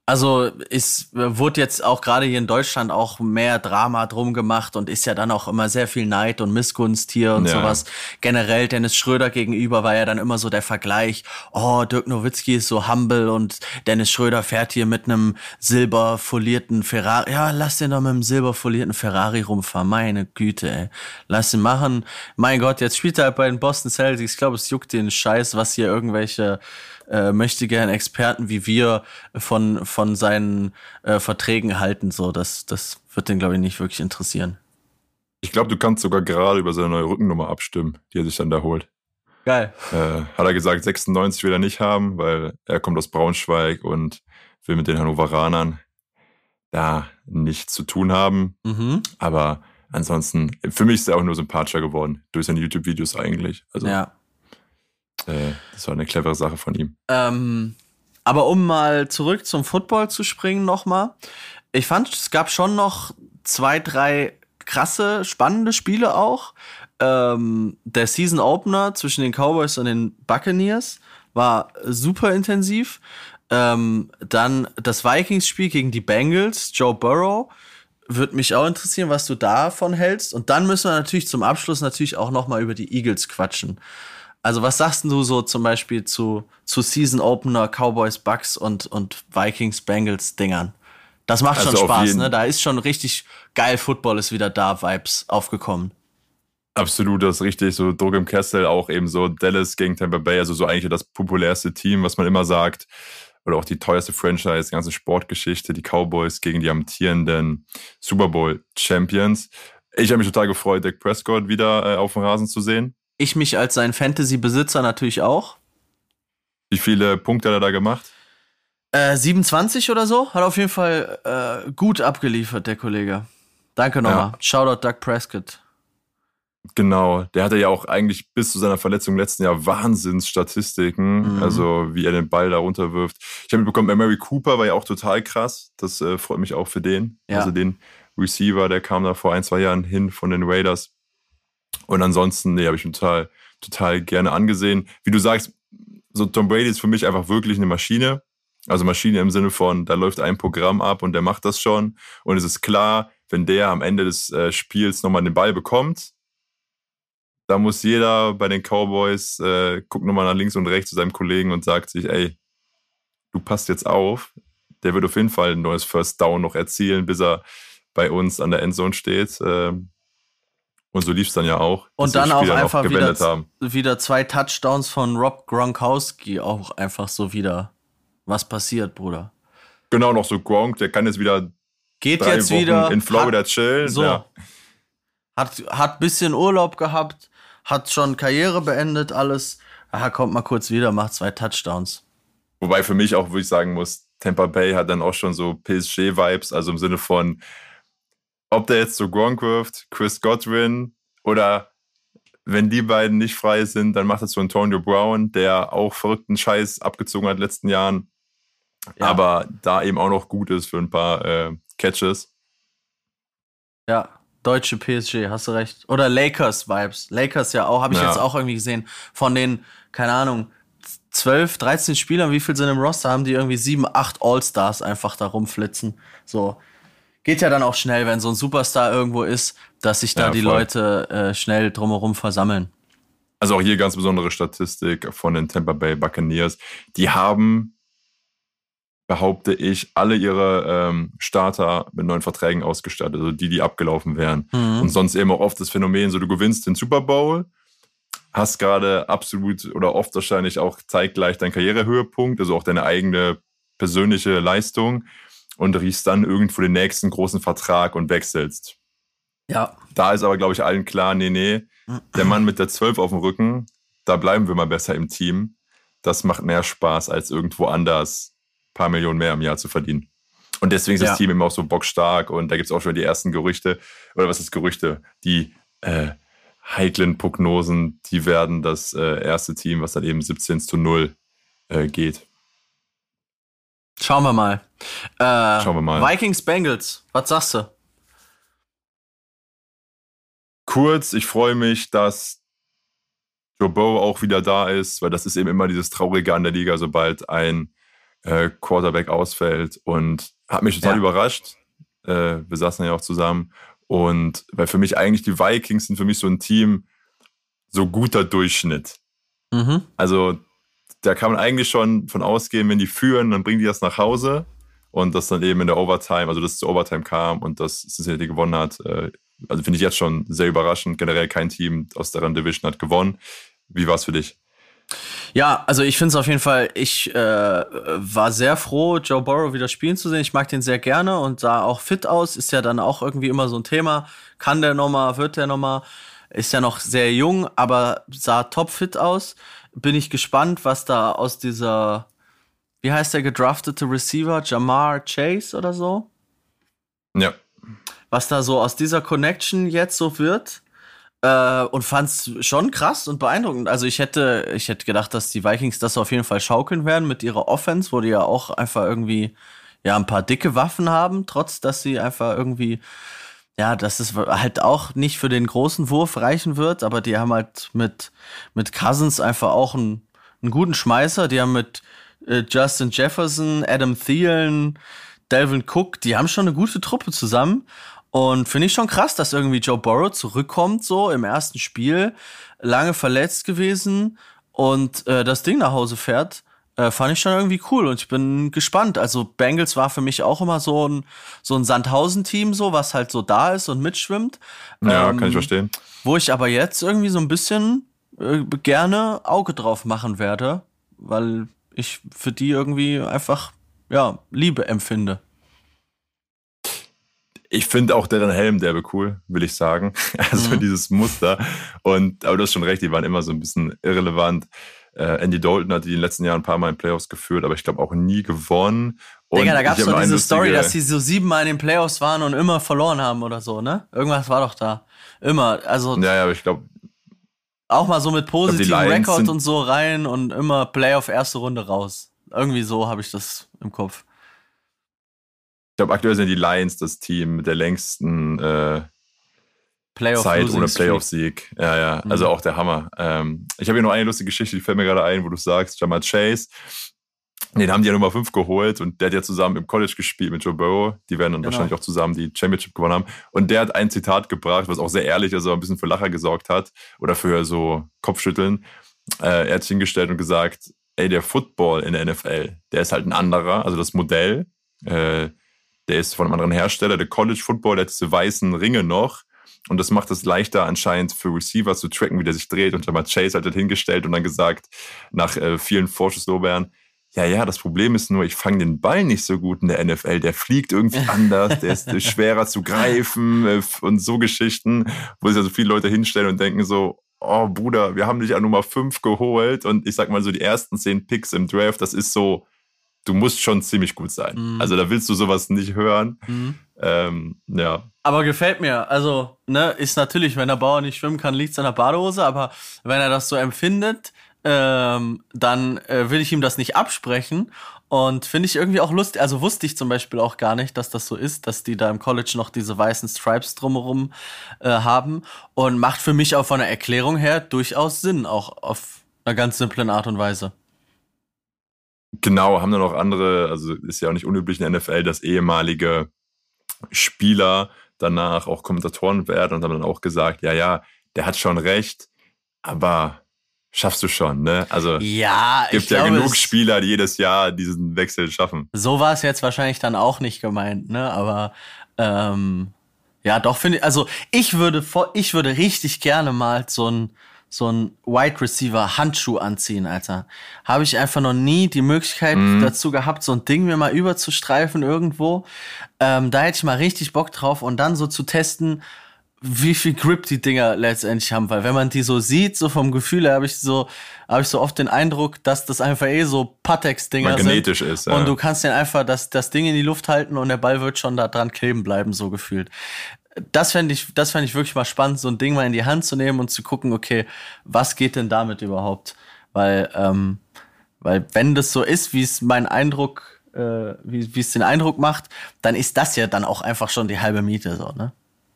Also es wurde jetzt auch gerade hier in Deutschland auch mehr Drama drum gemacht und ist ja dann auch immer sehr viel Neid und Missgunst hier und Ja. sowas. Generell Dennis Schröder gegenüber war ja dann immer so der Vergleich, oh, Dirk Nowitzki ist so humble und Dennis Schröder fährt hier mit einem silberfolierten Ferrari. Ja, lass den doch mit einem silberfolierten Ferrari rumfahren, meine Güte, ey. Lass ihn machen. Mein Gott, jetzt spielt er halt bei den Boston Celtics. Ich glaube, es juckt den Scheiß, was hier irgendwelche äh, möchte gern Experten wie wir von von seinen äh, Verträgen halten. So, das das wird den, glaube ich, nicht wirklich interessieren. Ich glaube, du kannst sogar gerade über seine neue Rückennummer abstimmen, die er sich dann da holt. Geil. Äh, hat er gesagt, sechsundneunzig will er nicht haben, weil er kommt aus Braunschweig und will mit den Hannoveranern da nichts zu tun haben. Mhm. Aber ansonsten, für mich ist er auch nur sympathischer geworden, durch seine YouTube-Videos eigentlich. Also Ja. äh, das war eine clevere Sache von ihm. Ähm, aber um mal zurück zum Football zu springen nochmal. Ich fand, es gab schon noch zwei, drei krasse, spannende Spiele auch. Ähm, der Season Opener zwischen den Cowboys und den Buccaneers war super intensiv. Ähm, dann das Vikings-Spiel gegen die Bengals, Joe Burrow. Würde mich auch interessieren, was du davon hältst. Und dann müssen wir natürlich zum Abschluss natürlich auch nochmal über die Eagles quatschen. Also was sagst du so zum Beispiel zu, zu Season Opener, Cowboys, Bucks und, und Vikings, Bengals Dingern? Das macht Also schon auf Spaß, jeden- ne? Da ist schon richtig geil, Football ist wieder da, Vibes aufgekommen. Absolut, das ist richtig. So Druck im Kessel, auch eben so Dallas gegen Tampa Bay, also so eigentlich das populärste Team, was man immer sagt. Oder auch die teuerste Franchise, die ganze Sportgeschichte, die Cowboys gegen die amtierenden Super Bowl Champions. Ich habe mich total gefreut, Dak Prescott wieder äh, auf dem Rasen zu sehen. Ich mich als sein Fantasy-Besitzer natürlich auch. Wie viele Punkte hat er da gemacht? Äh, siebenundzwanzig oder so, hat auf jeden Fall äh, gut abgeliefert, der Kollege. Danke nochmal. Ja. Shoutout Dak Prescott. Genau, der hatte ja auch eigentlich bis zu seiner Verletzung im letzten Jahr Wahnsinnsstatistiken, Mhm. also wie er den Ball da runterwirft. Ich habe mitbekommen, Mary Cooper war ja auch total krass. Das äh, freut mich auch für den. Ja. Also den Receiver, der kam da vor ein, zwei Jahren hin von den Raiders. Und ansonsten, nee, habe ich total, total gerne angesehen. Wie du sagst, so Tom Brady ist für mich einfach wirklich eine Maschine. Also Maschine im Sinne von, da läuft ein Programm ab und der macht das schon. Und es ist klar, wenn der am Ende des äh, Spiels nochmal den Ball bekommt, da muss jeder bei den Cowboys, äh, guckt nochmal nach links und rechts zu seinem Kollegen und sagt sich, ey, du passt jetzt auf. Der wird auf jeden Fall ein neues First Down noch erzielen, bis er bei uns an der Endzone steht. Ähm, und so lief es dann ja auch. Und dass wir dann das auch Spiel einfach wieder, gewendet haben. wieder zwei Touchdowns von Rob Gronkowski. Auch einfach so wieder was passiert, Bruder. Genau, noch so Gronk, der kann jetzt wieder Geht drei jetzt Wochen wieder. in Florida hat, chillen. so. Ja. Hat, hat bisschen Urlaub gehabt, hat schon Karriere beendet, alles. Aha, kommt mal kurz wieder, macht zwei Touchdowns. Wobei für mich auch, wo ich sagen muss, Tampa Bay hat dann auch schon so P S G-Vibes, also im Sinne von, ob der jetzt so Gronk wirft, Chris Godwin oder wenn die beiden nicht frei sind, dann macht das so Antonio Brown, der auch verrückten Scheiß abgezogen hat in den letzten Jahren, Ja. aber da eben auch noch gut ist für ein paar äh, Catches. Ja, deutsche P S G, hast du recht. Oder Lakers-Vibes. Lakers ja auch, habe ich Ja. jetzt auch irgendwie gesehen. Von den, keine Ahnung, zwölf, dreizehn Spielern, wie viel sind im Roster, haben die irgendwie sieben, acht All-Stars einfach da rumflitzen. So. Geht ja dann auch schnell, wenn so ein Superstar irgendwo ist, dass sich da Ja, die voll. Leute äh, schnell drumherum versammeln. Also auch hier ganz besondere Statistik von den Tampa Bay Buccaneers. Die haben, behaupte ich, alle ihre ähm, Starter mit neuen Verträgen ausgestattet, also die, die abgelaufen wären. Mhm. Und sonst eben auch oft das Phänomen, so du gewinnst den Super Bowl, hast gerade absolut oder oft wahrscheinlich auch zeitgleich deinen Karrierehöhepunkt, also auch deine eigene persönliche Leistung und riechst dann irgendwo den nächsten großen Vertrag und wechselst. Ja. Da ist aber, glaube ich, allen klar, nee, nee, der Mann mit der zwölf auf dem Rücken, da bleiben wir mal besser im Team. Das macht mehr Spaß, als irgendwo anders ein paar Millionen mehr im Jahr zu verdienen. Und deswegen ist Ja. das Team immer auch so bockstark und da gibt es auch schon die ersten Gerüchte, oder was ist Gerüchte? Die äh, heiklen Prognosen, die werden das äh, erste Team, was dann eben siebzehn zu null äh, geht. Schauen wir mal. Äh, Schauen wir mal. Vikings, Bengals, was sagst du? Kurz, ich freue mich, dass Joe Burrow auch wieder da ist, weil das ist eben immer dieses Traurige an der Liga, sobald ein äh, Quarterback ausfällt und hat mich total ja. überrascht. Äh, wir saßen ja auch zusammen und weil für mich eigentlich die Vikings sind für mich so ein Team, so guter Durchschnitt. Mhm. Also da kann man eigentlich schon von ausgehen, wenn die führen, dann bringen die das nach Hause und das dann eben in der Overtime, also dass es zur Overtime kam und dass Cincinnati gewonnen hat. Äh, also finde ich jetzt schon sehr überraschend. Generell kein Team aus deren Division hat gewonnen. Wie war es für dich? Ja, also ich finde es auf jeden Fall, ich äh, war sehr froh, Joe Burrow wieder spielen zu sehen. Ich mag den sehr gerne und sah auch fit aus. Ist ja dann auch irgendwie immer so ein Thema. Kann der nochmal, wird der nochmal? Ist ja noch sehr jung, aber sah topfit aus. Bin ich gespannt, was da aus dieser, wie heißt der gedraftete Receiver? Jamar Chase oder so? Ja. Was da so aus dieser Connection jetzt so wird. Äh, und fand's schon krass und beeindruckend. Also ich hätte, ich hätte gedacht, dass die Vikings das auf jeden Fall schaukeln werden mit ihrer Offense, wo die ja auch einfach irgendwie ja ein paar dicke Waffen haben, trotz dass sie einfach irgendwie, ja, dass es halt auch nicht für den großen Wurf reichen wird, aber die haben halt mit, mit Cousins einfach auch einen, einen guten Schmeißer. Die haben mit äh, Justin Jefferson, Adam Thielen, Dalvin Cook, die haben schon eine gute Truppe zusammen. Und finde ich schon krass, dass irgendwie Joe Burrow zurückkommt, so im ersten Spiel, lange verletzt gewesen und äh, das Ding nach Hause fährt, äh, fand ich schon irgendwie cool und ich bin gespannt. Also Bengals war für mich auch immer so ein, so ein Sandhausen-Team, so, was halt so da ist und mitschwimmt. Ja, ähm, kann ich verstehen. Wo ich aber jetzt irgendwie so ein bisschen äh, gerne Auge drauf machen werde, weil ich für die irgendwie einfach, ja, Liebe empfinde. Ich finde auch deren Helm derbe cool, will ich sagen. Also mhm. dieses Muster. Und, aber du hast schon recht, die waren immer so ein bisschen irrelevant. Äh, Andy Dalton hat die in den letzten Jahren ein paar Mal in Playoffs geführt, aber ich glaube auch nie gewonnen. Und Digga, da gab es doch diese lustige Story, dass die so siebenmal in den Playoffs waren und immer verloren haben oder so, ne? Irgendwas war doch da. Immer, also... Ja, ja, aber ich glaube... Auch mal so mit positivem Rekord und so rein und immer Playoff erste Runde raus. Irgendwie so habe ich das im Kopf. Ich glaube, aktuell sind die Lions das Team mit der längsten äh, Playoff Zeit ohne Playoff-Sieg. Ja, ja, also mhm. auch der Hammer. Ähm, ich habe hier noch eine lustige Geschichte, die fällt mir gerade ein, wo du sagst, Jamar Chase, den haben die ja Nummer fünf geholt und der hat ja zusammen im College gespielt mit Joe Burrow. Die werden dann genau. wahrscheinlich auch zusammen die Championship gewonnen haben. Und der hat ein Zitat gebracht, was auch sehr ehrlich ist, aber ein bisschen für Lacher gesorgt hat oder für so Kopfschütteln. Äh, er hat sich hingestellt und gesagt, ey, der Football in der N F L, der ist halt ein anderer, also das Modell, äh, der ist von einem anderen Hersteller. Der College Football, der hat diese weißen Ringe noch. Und das macht es leichter anscheinend für Receiver zu tracken, wie der sich dreht. Und Jamar Chase hat das hingestellt und dann gesagt, nach äh, vielen Vorschusslorbeeren, ja, ja, das Problem ist nur, ich fange den Ball nicht so gut in der N F L. Der fliegt irgendwie anders, der ist schwerer zu greifen äh, und so Geschichten, wo sich also viele Leute hinstellen und denken so, oh Bruder, wir haben dich an Nummer fünf geholt. Und ich sag mal so, die ersten zehn Picks im Draft, das ist so, du musst schon ziemlich gut sein. Mhm. Also da willst du sowas nicht hören. Mhm. Ähm, ja. Aber gefällt mir. Also, ne, ist natürlich, wenn der Bauer nicht schwimmen kann, liegt es an der Badehose. Aber wenn er das so empfindet, ähm, dann äh, will ich ihm das nicht absprechen. Und finde ich irgendwie auch lustig. Also wusste ich zum Beispiel auch gar nicht, dass das so ist, dass die da im College noch diese weißen Stripes drumherum äh, haben. Und macht für mich auch von der Erklärung her durchaus Sinn. Auch auf einer ganz simplen Art und Weise. Genau, haben dann auch andere, also ist ja auch nicht unüblich in der N F L, dass ehemalige Spieler danach auch Kommentatoren werden und haben dann auch gesagt, ja, ja, der hat schon recht, aber schaffst du schon, ne? Also ja, gibt ich ja glaube, genug Spieler, die jedes Jahr diesen Wechsel schaffen. So war es jetzt wahrscheinlich dann auch nicht gemeint, ne? Aber ähm, ja, doch finde ich, also ich würde, ich würde richtig gerne mal so ein so ein Wide Receiver Handschuh anziehen, Alter. Habe ich einfach noch nie die Möglichkeit mhm. dazu gehabt, so ein Ding mir mal überzustreifen irgendwo. Ähm, da hätte ich mal richtig Bock drauf und dann so zu testen, wie viel Grip die Dinger letztendlich haben, weil wenn man die so sieht, so vom Gefühl her, habe ich so, habe ich so oft den Eindruck, dass das einfach eh so Pateks-Dinger sind. Magnetisch ist, ja. Und du kannst den einfach das, das Ding in die Luft halten und der Ball wird schon da dran kleben bleiben, so gefühlt. Das fände ich, das fände ich wirklich mal spannend, so ein Ding mal in die Hand zu nehmen und zu gucken, okay, was geht denn damit überhaupt? Weil, ähm, weil wenn das so ist, wie es mein Eindruck, äh, wie, wie es den Eindruck macht, dann ist das ja dann auch einfach schon die halbe Miete, so, ne?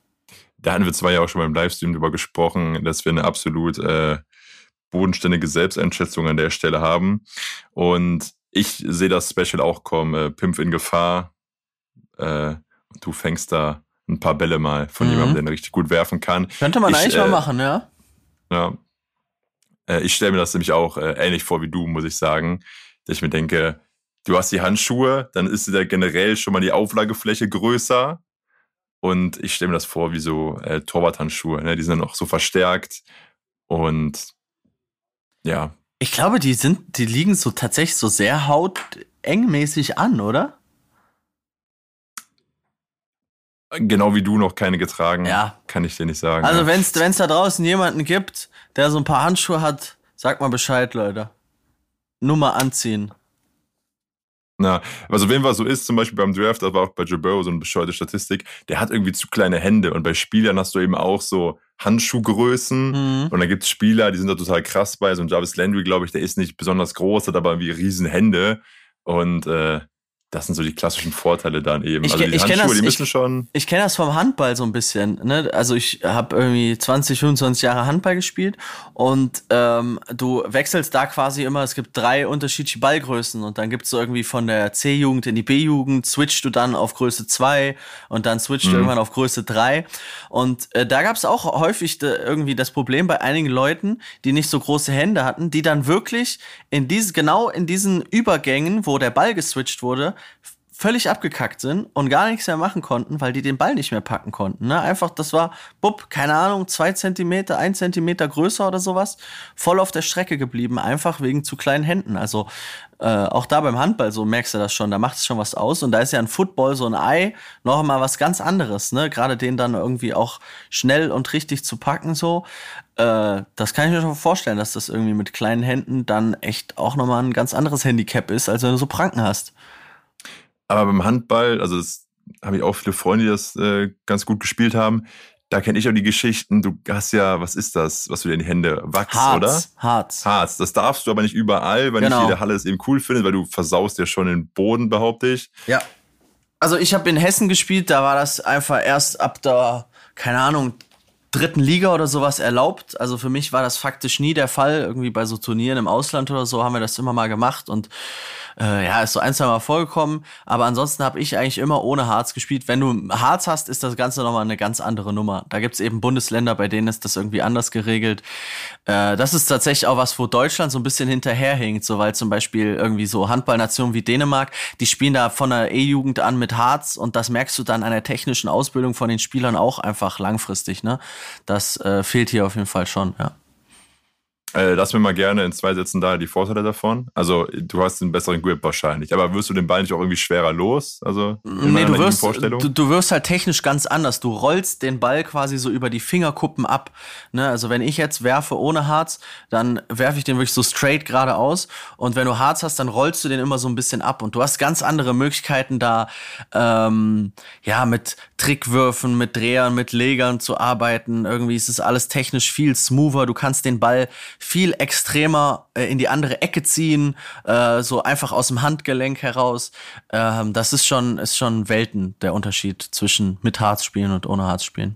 Da hatten wir zwar ja auch schon beim Livestream drüber gesprochen, dass wir eine absolut äh, bodenständige Selbsteinschätzung an der Stelle haben. Und ich sehe das Special auch kommen, äh, Pimpf in Gefahr. Äh, du fängst da ein paar Bälle mal von mhm. jemandem, der richtig gut werfen kann. Könnte man ich, eigentlich äh, mal machen, ja. Ja. Äh, ich stelle mir das nämlich auch äh, ähnlich vor wie du, muss ich sagen. Dass ich mir denke, du hast die Handschuhe, dann ist da generell schon mal die Auflagefläche größer. Und ich stelle mir das vor wie so äh, Torwart-Handschuhe. Ne? Die sind dann auch so verstärkt. Und ja. Ich glaube, die sind, die liegen so tatsächlich so sehr hautengmäßig an, oder? Genau wie du noch keine getragen, ja. kann ich dir nicht sagen. Also ja. wenn es da draußen jemanden gibt, der so ein paar Handschuhe hat, sag mal Bescheid, Leute. Nur mal anziehen. Na, also wem was so ist, zum Beispiel beim Draft, das war auch bei Joe Burrow so eine bescheuerte Statistik, der hat irgendwie zu kleine Hände und bei Spielern hast du eben auch so Handschuhgrößen mhm. und dann gibt es Spieler, die sind da total krass bei, so ein Jarvis Landry, glaube ich, der ist nicht besonders groß, hat aber irgendwie riesen Hände und äh, das sind so die klassischen Vorteile dann eben. Ich, also die ich Handschuhe, das, die müssen ich, schon... Ich kenne das vom Handball so ein bisschen. Ne? Also ich habe irgendwie zwanzig, fünfundzwanzig Jahre Handball gespielt und ähm, du wechselst da quasi immer, es gibt drei unterschiedliche Ballgrößen und dann gibt es so irgendwie von der C-Jugend in die B-Jugend, switchst du dann auf Größe zwei und dann switchst mhm. du irgendwann auf Größe drei und äh, da gab es auch häufig de, irgendwie das Problem bei einigen Leuten, die nicht so große Hände hatten, die dann wirklich in diese, genau in diesen Übergängen, wo der Ball geswitcht wurde, völlig abgekackt sind und gar nichts mehr machen konnten, weil die den Ball nicht mehr packen konnten. Ne? Einfach, das war, bupp, keine Ahnung, zwei Zentimeter, ein Zentimeter größer oder sowas, voll auf der Strecke geblieben, einfach wegen zu kleinen Händen. Also äh, auch da beim Handball, so merkst du das schon, da macht es schon was aus. Und da ist ja ein Football, so ein Ei, noch mal was ganz anderes. Ne? Gerade den dann irgendwie auch schnell und richtig zu packen, so. Äh, das kann ich mir schon vorstellen, dass das irgendwie mit kleinen Händen dann echt auch nochmal ein ganz anderes Handicap ist, als wenn du so Pranken hast. Aber beim Handball, also das habe ich auch viele Freunde, die das äh, ganz gut gespielt haben. Da kenne ich auch die Geschichten. Du hast ja, was ist das, was du dir in die Hände wachst, Harz, oder? Harz. Harz. Das darfst du aber nicht überall, weil genau. nicht jede Halle es eben cool findet, weil du versaust ja schon den Boden, behaupte ich. Ja. Also ich habe in Hessen gespielt, da war das einfach erst ab der, keine Ahnung, dritten Liga oder sowas erlaubt. Also für mich war das faktisch nie der Fall. Irgendwie bei so Turnieren im Ausland oder so haben wir das immer mal gemacht und Äh, ja, ist so ein, zwei Mal vorgekommen, aber ansonsten habe ich eigentlich immer ohne Harz gespielt. Wenn du Harz hast, ist das Ganze nochmal eine ganz andere Nummer. Da gibt's eben Bundesländer, bei denen ist das irgendwie anders geregelt. Äh, das ist tatsächlich auch was, wo Deutschland so ein bisschen hinterherhinkt, so weil zum Beispiel irgendwie so Handballnationen wie Dänemark, die spielen da von der E-Jugend an mit Harz und das merkst du dann an der technischen Ausbildung von den Spielern auch einfach langfristig, ne? Das äh, fehlt hier auf jeden Fall schon, ja. Äh, lass mir mal gerne in zwei Sätzen da die Vorteile davon. Also du hast einen besseren Grip wahrscheinlich, aber wirst du den Ball nicht auch irgendwie schwerer los? Also in nee, du wirst, du, du wirst halt technisch ganz anders. Du rollst den Ball quasi so über die Fingerkuppen ab. Ne? Also wenn ich jetzt werfe ohne Harz, dann werfe ich den wirklich so straight geradeaus. Und wenn du Harz hast, dann rollst du den immer so ein bisschen ab. Und du hast ganz andere Möglichkeiten da, ähm, ja, mit Trickwürfen, mit Drehern, mit Legern zu arbeiten. Irgendwie ist es alles technisch viel smoother. Du kannst den Ball viel extremer äh, in die andere Ecke ziehen, äh, so einfach aus dem Handgelenk heraus. Ähm, das ist schon, ist schon Welten der Unterschied zwischen mit Harz spielen und ohne Harz spielen.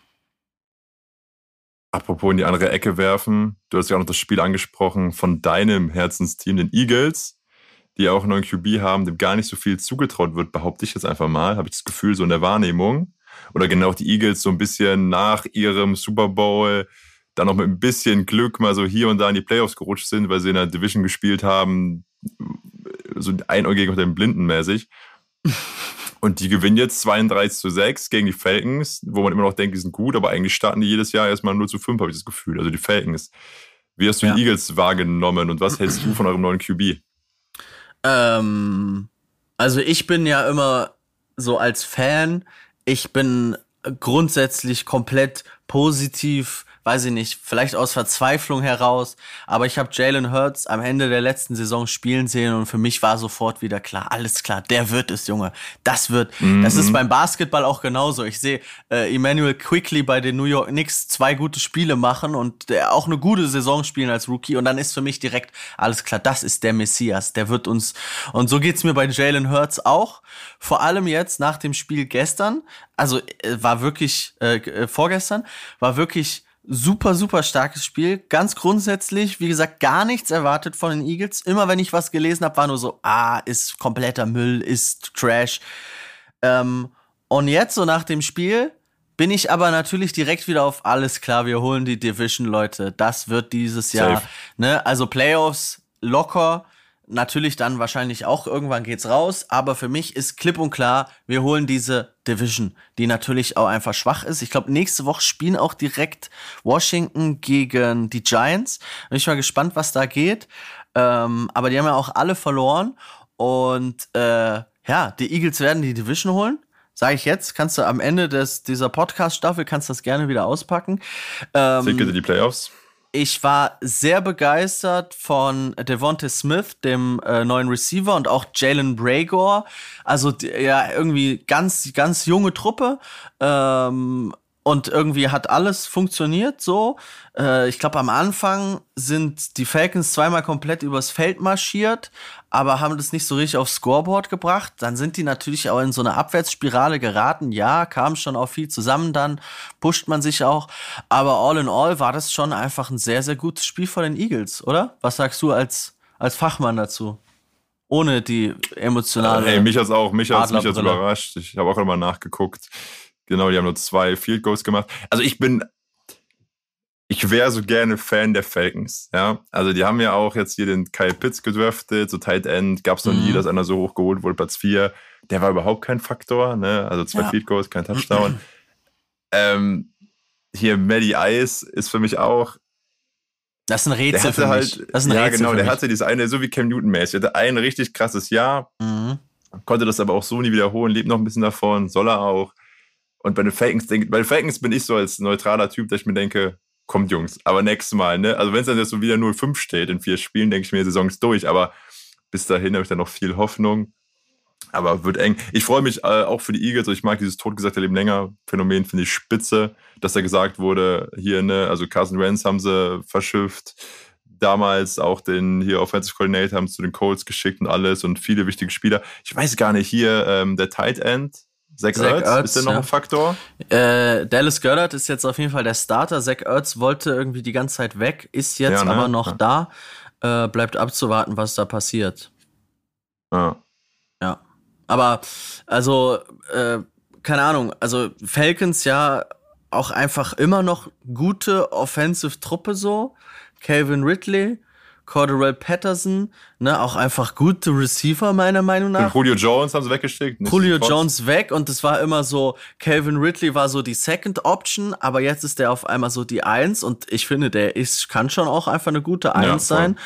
Apropos in die andere Ecke werfen, du hast ja auch noch das Spiel angesprochen von deinem Herzensteam, den Eagles, die auch einen neuen Q B haben, dem gar nicht so viel zugetraut wird, behaupte ich jetzt einfach mal, habe ich das Gefühl, so in der Wahrnehmung. Oder genau die Eagles so ein bisschen nach ihrem Super Bowl dann noch mit ein bisschen Glück mal so hier und da in die Playoffs gerutscht sind, weil sie in der Division gespielt haben, so einäugig oder blindenmäßig. Und die gewinnen jetzt zweiunddreißig zu sechs gegen die Falcons, wo man immer noch denkt, die sind gut, aber eigentlich starten die jedes Jahr erstmal null zu fünf, habe ich das Gefühl. Also die Falcons. Wie hast du ja. die Eagles wahrgenommen und was hältst du von eurem neuen Q B? Ähm, also ich bin ja immer so als Fan, ich bin grundsätzlich komplett positiv, weiß ich nicht, vielleicht aus Verzweiflung heraus, aber ich habe Jalen Hurts am Ende der letzten Saison spielen sehen und für mich war sofort wieder klar, alles klar, der wird es, Junge, das wird, mhm. das ist beim Basketball auch genauso. Ich sehe äh, Emmanuel Quickley bei den New York Knicks zwei gute Spiele machen und der auch eine gute Saison spielen als Rookie und dann ist für mich direkt, alles klar, das ist der Messias, der wird uns, und so geht's mir bei Jalen Hurts auch, vor allem jetzt nach dem Spiel gestern, also äh, war wirklich, äh, vorgestern, war wirklich super, super starkes Spiel. Ganz grundsätzlich, wie gesagt, gar nichts erwartet von den Eagles. Immer wenn ich was gelesen habe, war nur so, ah, ist kompletter Müll, ist Trash. Ähm, und jetzt, so nach dem Spiel, bin ich aber natürlich direkt wieder auf alles klar. Wir holen die Division, Leute. Das wird dieses Jahr, Safe. ne? Also Playoffs locker. Natürlich dann wahrscheinlich auch, irgendwann geht's raus, aber für mich ist klipp und klar, wir holen diese Division, die natürlich auch einfach schwach ist. Ich glaube, nächste Woche spielen auch direkt Washington gegen die Giants. Bin ich mal gespannt, was da geht. Ähm, aber die haben ja auch alle verloren und äh, ja, die Eagles werden die Division holen. Sage ich jetzt, kannst du am Ende des, dieser Podcast-Staffel, kannst das gerne wieder auspacken. Ähm, Zicke die Playoffs. Ich war sehr begeistert von Devonta Smith, dem äh, neuen Receiver, und auch Jalen Bragor. Also die, ja, irgendwie ganz, ganz junge Truppe. Ähm, und irgendwie hat alles funktioniert so. Äh, ich glaube, am Anfang sind die Falcons zweimal komplett übers Feld marschiert, aber haben das nicht so richtig aufs Scoreboard gebracht. Dann sind die natürlich auch in so eine Abwärtsspirale geraten. Ja, kam schon auch viel zusammen, dann pusht man sich auch. Aber all in all war das schon einfach ein sehr, sehr gutes Spiel von den Eagles, oder? Was sagst du als, als Fachmann dazu? Ohne die emotionale... Hey, mich hat's auch, mich hat's, mich hat's Adlerbrille. überrascht. Ich habe auch nochmal nachgeguckt. Genau, die haben nur zwei Field Goals gemacht. Also ich bin, ich wäre so gerne Fan der Falcons, ja. Also die haben ja auch jetzt hier den Kyle Pitts gedraftet, so Tight End, gab's noch Mhm. nie, dass einer so hoch geholt wurde, Platz vier. Der war überhaupt kein Faktor, ne. Also zwei Ja. Field Goals, kein Touchdown. ähm, hier Matty Ice ist für mich auch, Das ist ein der Rätsel hatte für halt, mich. Das ist ein ja Rätsel genau, für der mich. hatte dieses eine, so wie Cam Newton mäßig, hatte ein richtig krasses Jahr, Mhm. konnte das aber auch so nie wiederholen, lebt noch ein bisschen davon, soll er auch. Und bei den Falcons, denk, bei den Falcons bin ich so als neutraler Typ, dass ich mir denke, kommt Jungs, aber nächstes Mal, ne? Also wenn es dann jetzt so wieder null fünf steht in vier Spielen, denke ich mir, die Saison ist durch, aber bis dahin habe ich dann noch viel Hoffnung. Aber wird eng. Ich freue mich äh, auch für die Eagles, ich mag dieses totgesagte Leben länger Phänomen, finde ich spitze, dass da gesagt wurde, hier, ne, also Carson Wentz haben sie verschifft, damals auch den hier Offensive Coordinator haben sie zu den Colts geschickt und alles und viele wichtige Spieler. Ich weiß gar nicht, hier ähm, der Tight End, Zach Zach Ertz, Ertz, ist der noch ja. ein Faktor? Äh, Dallas Goedert ist jetzt auf jeden Fall der Starter. Zach Ertz wollte irgendwie die ganze Zeit weg, ist jetzt Ja, ne? aber noch Ja. da. Äh, bleibt abzuwarten, was da passiert. Ja. Ja. Aber, also, äh, keine Ahnung, also Falcons ja auch einfach immer noch gute Offensive-Truppe so. Calvin Ridley, Cordarrelle Patterson, ne, auch einfach gute Receiver, meiner Meinung Und nach. Julio Jones haben sie weggeschickt. Julio Nichtsdestotrotz. Jones weg und es war immer so, Calvin Ridley war so die Second Option, aber jetzt ist der auf einmal so die Eins und ich finde, der ist, kann schon auch einfach eine gute Eins voll. sein.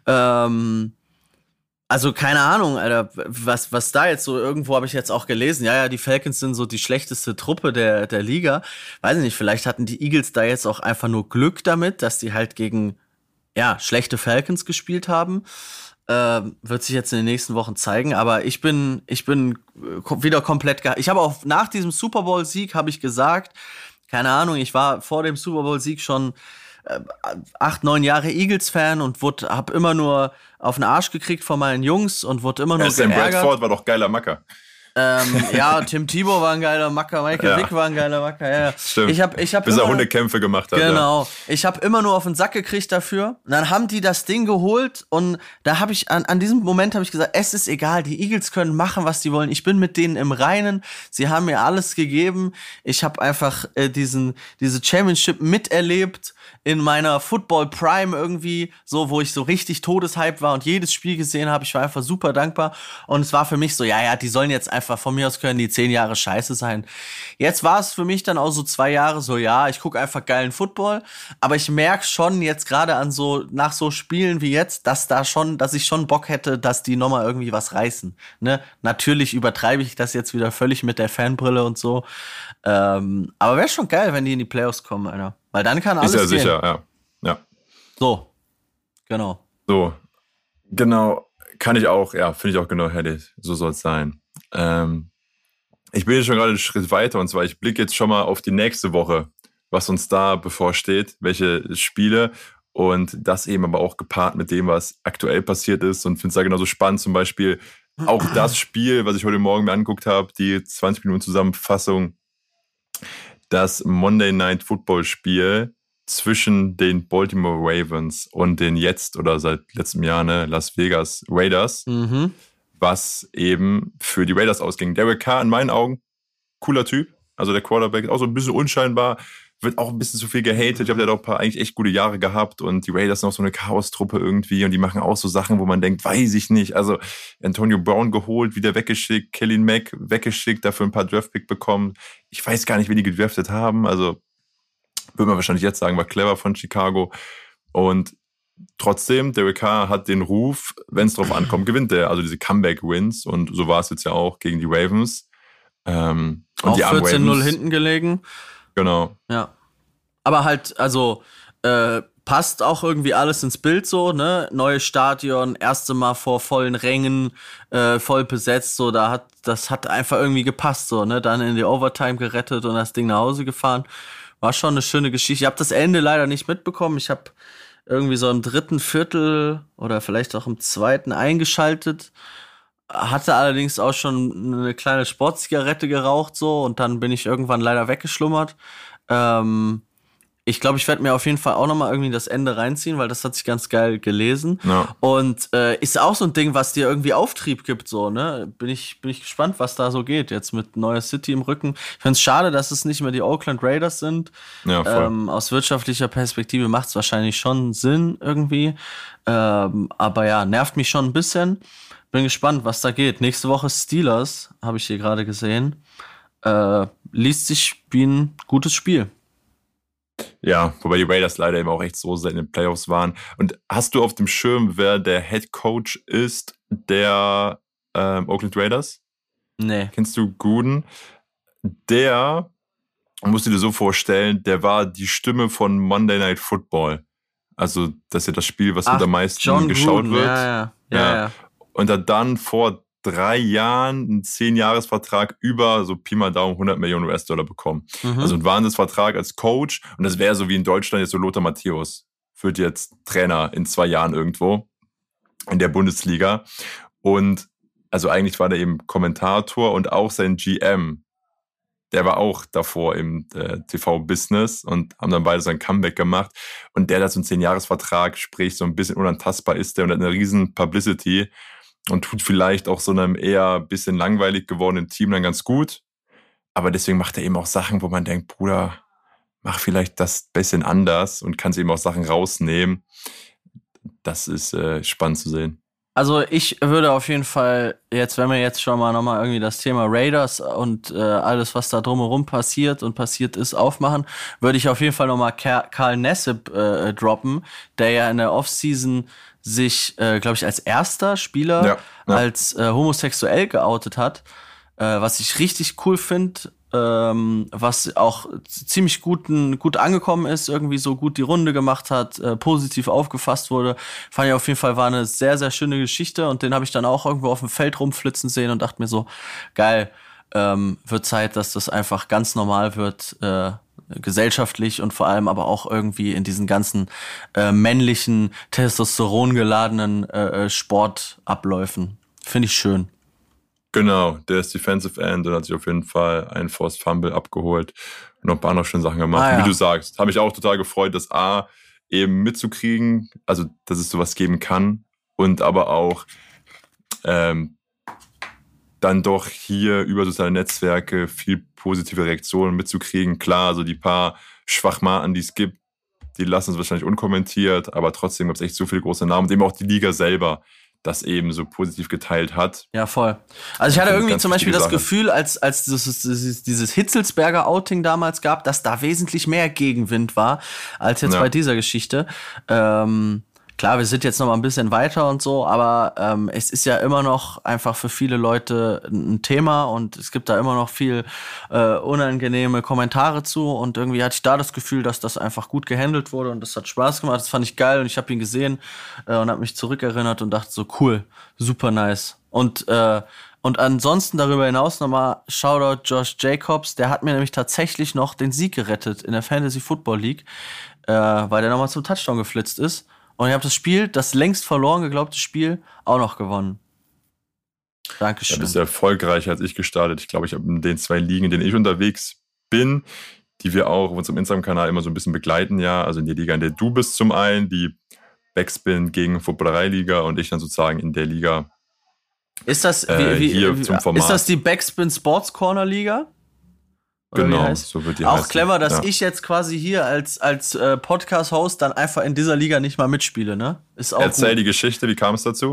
Ähm, also keine Ahnung, Alter, was, was da jetzt so, irgendwo habe ich jetzt auch gelesen, ja, ja, die Falcons sind so die schlechteste Truppe der, der Liga. Weiß ich nicht, vielleicht hatten die Eagles da jetzt auch einfach nur Glück damit, dass die halt gegen, ja, schlechte Falcons gespielt haben. Ähm, wird sich jetzt in den nächsten Wochen zeigen, aber ich bin, ich bin äh, wieder komplett, ge- ich habe auch nach diesem Super Bowl-Sieg, habe ich gesagt, keine Ahnung, ich war vor dem Super Bowl-Sieg schon äh, acht, neun Jahre Eagles-Fan und wurde, hab immer nur auf den Arsch gekriegt von meinen Jungs und wurde immer nur Ja, Sam geärgert. Bradford war doch geiler Macker. Ähm, ja, Tim Tebow war ein geiler Macker, Michael Ja. Vick war ein geiler Macker, ja, ja. Stimmt. Ich hab, ich hab Bis er immer- Hundekämpfe gemacht hat. Ja. Genau. Ich habe immer nur auf den Sack gekriegt dafür. Und dann haben die das Ding geholt und da habe ich an, an diesem Moment habe ich gesagt, es ist egal, die Eagles können machen, was die wollen. Ich bin mit denen im Reinen. Sie haben mir alles gegeben. Ich habe einfach äh, diesen diese Championship miterlebt in meiner Football Prime irgendwie, so wo ich so richtig todeshype war und jedes Spiel gesehen habe. Ich war einfach super dankbar und es war für mich so, ja, ja, die sollen jetzt einfach, von mir aus können die zehn Jahre scheiße sein. Jetzt war es für mich dann auch so zwei Jahre so, ja, ich gucke einfach geilen Football, aber ich merke schon jetzt gerade an so, nach so Spielen wie jetzt, dass da schon, dass ich schon Bock hätte, dass die nochmal irgendwie was reißen. Ne? Natürlich übertreibe ich das jetzt wieder völlig mit der Fanbrille und so. Ähm, aber wäre schon geil, wenn die in die Playoffs kommen, Alter. Weil dann kann alles Ist ja gehen. sicher, ja. ja. So, genau. So, genau, kann ich auch, ja, finde ich auch genau, hätte ich, so soll es sein. Ähm, ich bin jetzt schon gerade einen Schritt weiter und zwar, ich blicke jetzt schon mal auf die nächste Woche, was uns da bevorsteht, welche Spiele und das eben aber auch gepaart mit dem, was aktuell passiert ist und finde es da genauso spannend, zum Beispiel auch das Spiel, was ich heute Morgen mir angeguckt habe, die zwanzig Minuten Zusammenfassung, das Monday Night Football Spiel zwischen den Baltimore Ravens und den jetzt oder seit letztem Jahr ne, Las Vegas Raiders, Mhm. was eben für die Raiders ausging. Derek Carr in meinen Augen, cooler Typ. Also der Quarterback ist auch so ein bisschen unscheinbar, wird auch ein bisschen zu viel gehatet. Ich glaube, der hat auch ein paar eigentlich echt gute Jahre gehabt und die Raiders sind auch so eine Chaos-Truppe irgendwie und die machen auch so Sachen, wo man denkt, weiß ich nicht. Also Antonio Brown geholt, wieder weggeschickt, Kellen Mack weggeschickt, dafür ein paar Draftpick bekommen. Ich weiß gar nicht, wen die gedraftet haben. Also würde man wahrscheinlich jetzt sagen, war clever von Chicago. Und trotzdem, Derek Carr hat den Ruf, wenn es drauf ankommt, gewinnt der. Also diese Comeback-Wins und so war es jetzt ja auch gegen die Ravens. Ähm, und Auch die armen vierzehn null Ravens, hinten gelegen. Genau. Ja. Aber halt, also, äh, passt auch irgendwie alles ins Bild so, ne? Neues Stadion, erste Mal vor vollen Rängen, äh, voll besetzt, so, da hat, das hat einfach irgendwie gepasst, so, ne? Dann in die Overtime gerettet und das Ding nach Hause gefahren. War schon eine schöne Geschichte. Ich habe das Ende leider nicht mitbekommen. Ich habe irgendwie so im dritten Viertel oder vielleicht auch im zweiten eingeschaltet. Hatte allerdings auch schon eine kleine Sportzigarette geraucht so und dann bin ich irgendwann leider weggeschlummert. Ähm, ich glaube, ich werde mir auf jeden Fall auch nochmal irgendwie das Ende reinziehen, weil das hat sich ganz geil gelesen. Ja. Und äh, ist auch so ein Ding, was dir irgendwie Auftrieb gibt, so, ne? Bin ich, bin ich gespannt, was da so geht, jetzt mit neuer City im Rücken. Ich finde es schade, dass es nicht mehr die Oakland Raiders sind. Ja, voll. Ähm, aus wirtschaftlicher Perspektive macht es wahrscheinlich schon Sinn irgendwie. Ähm, aber ja, nervt mich schon ein bisschen. Bin gespannt, was da geht. Nächste Woche Steelers, habe ich hier gerade gesehen. Äh, liest sich wie ein gutes Spiel. Ja, wobei die Raiders leider eben auch echt so selten in den Playoffs waren. Und hast du auf dem Schirm, wer der Head Coach ist der ähm, Oakland Raiders? Nee. Kennst du Gruden? Der, musst du dir so vorstellen, der war die Stimme von Monday Night Football. Also das ist ja das Spiel, was Ach, mit am meisten John geschaut Gruden, wird. Ja, ja, ja, Ja. ja. Und hat dann vor drei Jahren einen zehn-Jahres-Vertrag über so Pi mal Daumen hundert Millionen U S-Dollar bekommen. Mhm. Also ein Wahnsinnsvertrag als Coach. Und das wäre so wie in Deutschland jetzt so Lothar Matthäus. Wird jetzt Trainer in zwei Jahren irgendwo in der Bundesliga. Und also eigentlich war der eben Kommentator und auch sein G M. Der war auch davor im äh, T V-Business und haben dann beide so ein Comeback gemacht. Und der hat so einen zehn-Jahres-Vertrag, sprich so ein bisschen unantastbar ist der und hat eine riesen Publicity und tut vielleicht auch so einem eher bisschen langweilig gewordenen Team dann ganz gut. Aber deswegen macht er eben auch Sachen, wo man denkt, Bruder, mach vielleicht das bisschen anders und kannst eben auch Sachen rausnehmen. Das ist äh, spannend zu sehen. Also ich würde auf jeden Fall jetzt, wenn wir jetzt schon mal nochmal irgendwie das Thema Raiders und äh, alles, was da drumherum passiert und passiert ist, aufmachen, würde ich auf jeden Fall nochmal Carl Nassib äh, droppen, der ja in der Offseason sich, äh, glaube ich, als erster Spieler Ja, ja. als äh, homosexuell geoutet hat, äh, was ich richtig cool finde. Ähm, was auch ziemlich gut, gut angekommen ist, irgendwie so gut die Runde gemacht hat, äh, positiv aufgefasst wurde. Fand ich auf jeden Fall, war eine sehr, sehr schöne Geschichte und den habe ich dann auch irgendwo auf dem Feld rumflitzen sehen und dachte mir so, geil, ähm, wird Zeit, dass das einfach ganz normal wird, äh, gesellschaftlich und vor allem aber auch irgendwie in diesen ganzen äh, männlichen, testosterongeladenen äh, Sportabläufen. Finde ich schön. Genau, der ist Defensive End und hat sich auf jeden Fall einen Forced Fumble abgeholt und noch ein paar andere schöne Sachen gemacht. Ah, ja. Wie du sagst, habe mich auch total gefreut, das A eben mitzukriegen, also dass es sowas geben kann und aber auch ähm, dann doch hier über soziale Netzwerke viel positive Reaktionen mitzukriegen. Klar, so die paar Schwachmaten, die es gibt, die lassen es wahrscheinlich unkommentiert, aber trotzdem gibt es echt so viele große Namen und eben auch die Liga selber das eben so positiv geteilt hat. Ja, voll. Also ich hatte irgendwie Ganz zum Beispiel wichtige das Sache. Gefühl, als, als dieses, dieses, dieses Hitzelsberger Outing damals gab, dass da wesentlich mehr Gegenwind war, als jetzt Ja. bei dieser Geschichte. Ähm, klar, wir sind jetzt noch mal ein bisschen weiter und so, aber ähm, es ist ja immer noch einfach für viele Leute ein Thema und es gibt da immer noch viel äh, unangenehme Kommentare zu und irgendwie hatte ich da das Gefühl, dass das einfach gut gehandelt wurde und das hat Spaß gemacht, das fand ich geil und ich habe ihn gesehen äh, und habe mich zurückerinnert und dachte so, cool, super nice. Und äh, und ansonsten darüber hinaus nochmal Shoutout Josh Jacobs, der hat mir nämlich tatsächlich noch den Sieg gerettet in der Fantasy Football League, äh, weil der nochmal zum Touchdown geflitzt ist. Und ich habe das Spiel, das längst verloren geglaubte Spiel, auch noch gewonnen. Ja, Dankeschön. bist ja erfolgreicher als ich gestartet. Ich glaube, ich habe in den zwei Ligen, in denen ich unterwegs bin, die wir auch auf unserem Instagram-Kanal immer so ein bisschen begleiten, ja. Also in der Liga, in der du bist zum einen, die Backspin gegen Footballerei-Liga und ich dann sozusagen in der Liga. Ist das, äh, wie, wie, hier wie, zum Format. Ist das die Backspin Sports Corner Liga? Oder genau, so wird die Auch heißen. clever, dass ja. ich jetzt quasi hier als, als äh, Podcast-Host dann einfach in dieser Liga nicht mal mitspiele, ne? Ist auch Erzähl gut. die Geschichte, wie kam es dazu?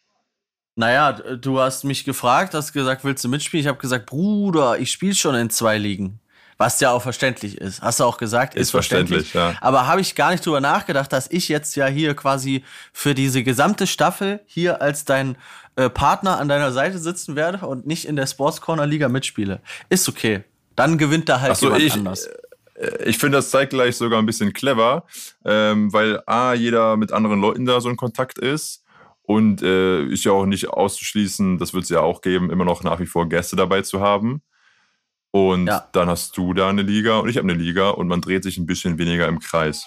Naja, du hast mich gefragt, hast gesagt, willst du mitspielen? Ich habe gesagt, Bruder, ich spiele schon in zwei Ligen. Was ja auch verständlich ist. Hast du auch gesagt, ist, Ist verständlich, verständlich. ja. Aber habe ich gar nicht drüber nachgedacht, dass ich jetzt ja hier quasi für diese gesamte Staffel hier als dein äh, Partner an deiner Seite sitzen werde und nicht in der Sports Corner Liga mitspiele. Ist okay. Dann gewinnt da halt Ach so, jemand ich, anders. Ich finde das zeitgleich sogar ein bisschen clever, ähm, weil A, jeder mit anderen Leuten da so in Kontakt ist und äh, ist ja auch nicht auszuschließen, das wird es ja auch geben, immer noch nach wie vor Gäste dabei zu haben. Und Ja. dann hast du da eine Liga und ich habe eine Liga und man dreht sich ein bisschen weniger im Kreis.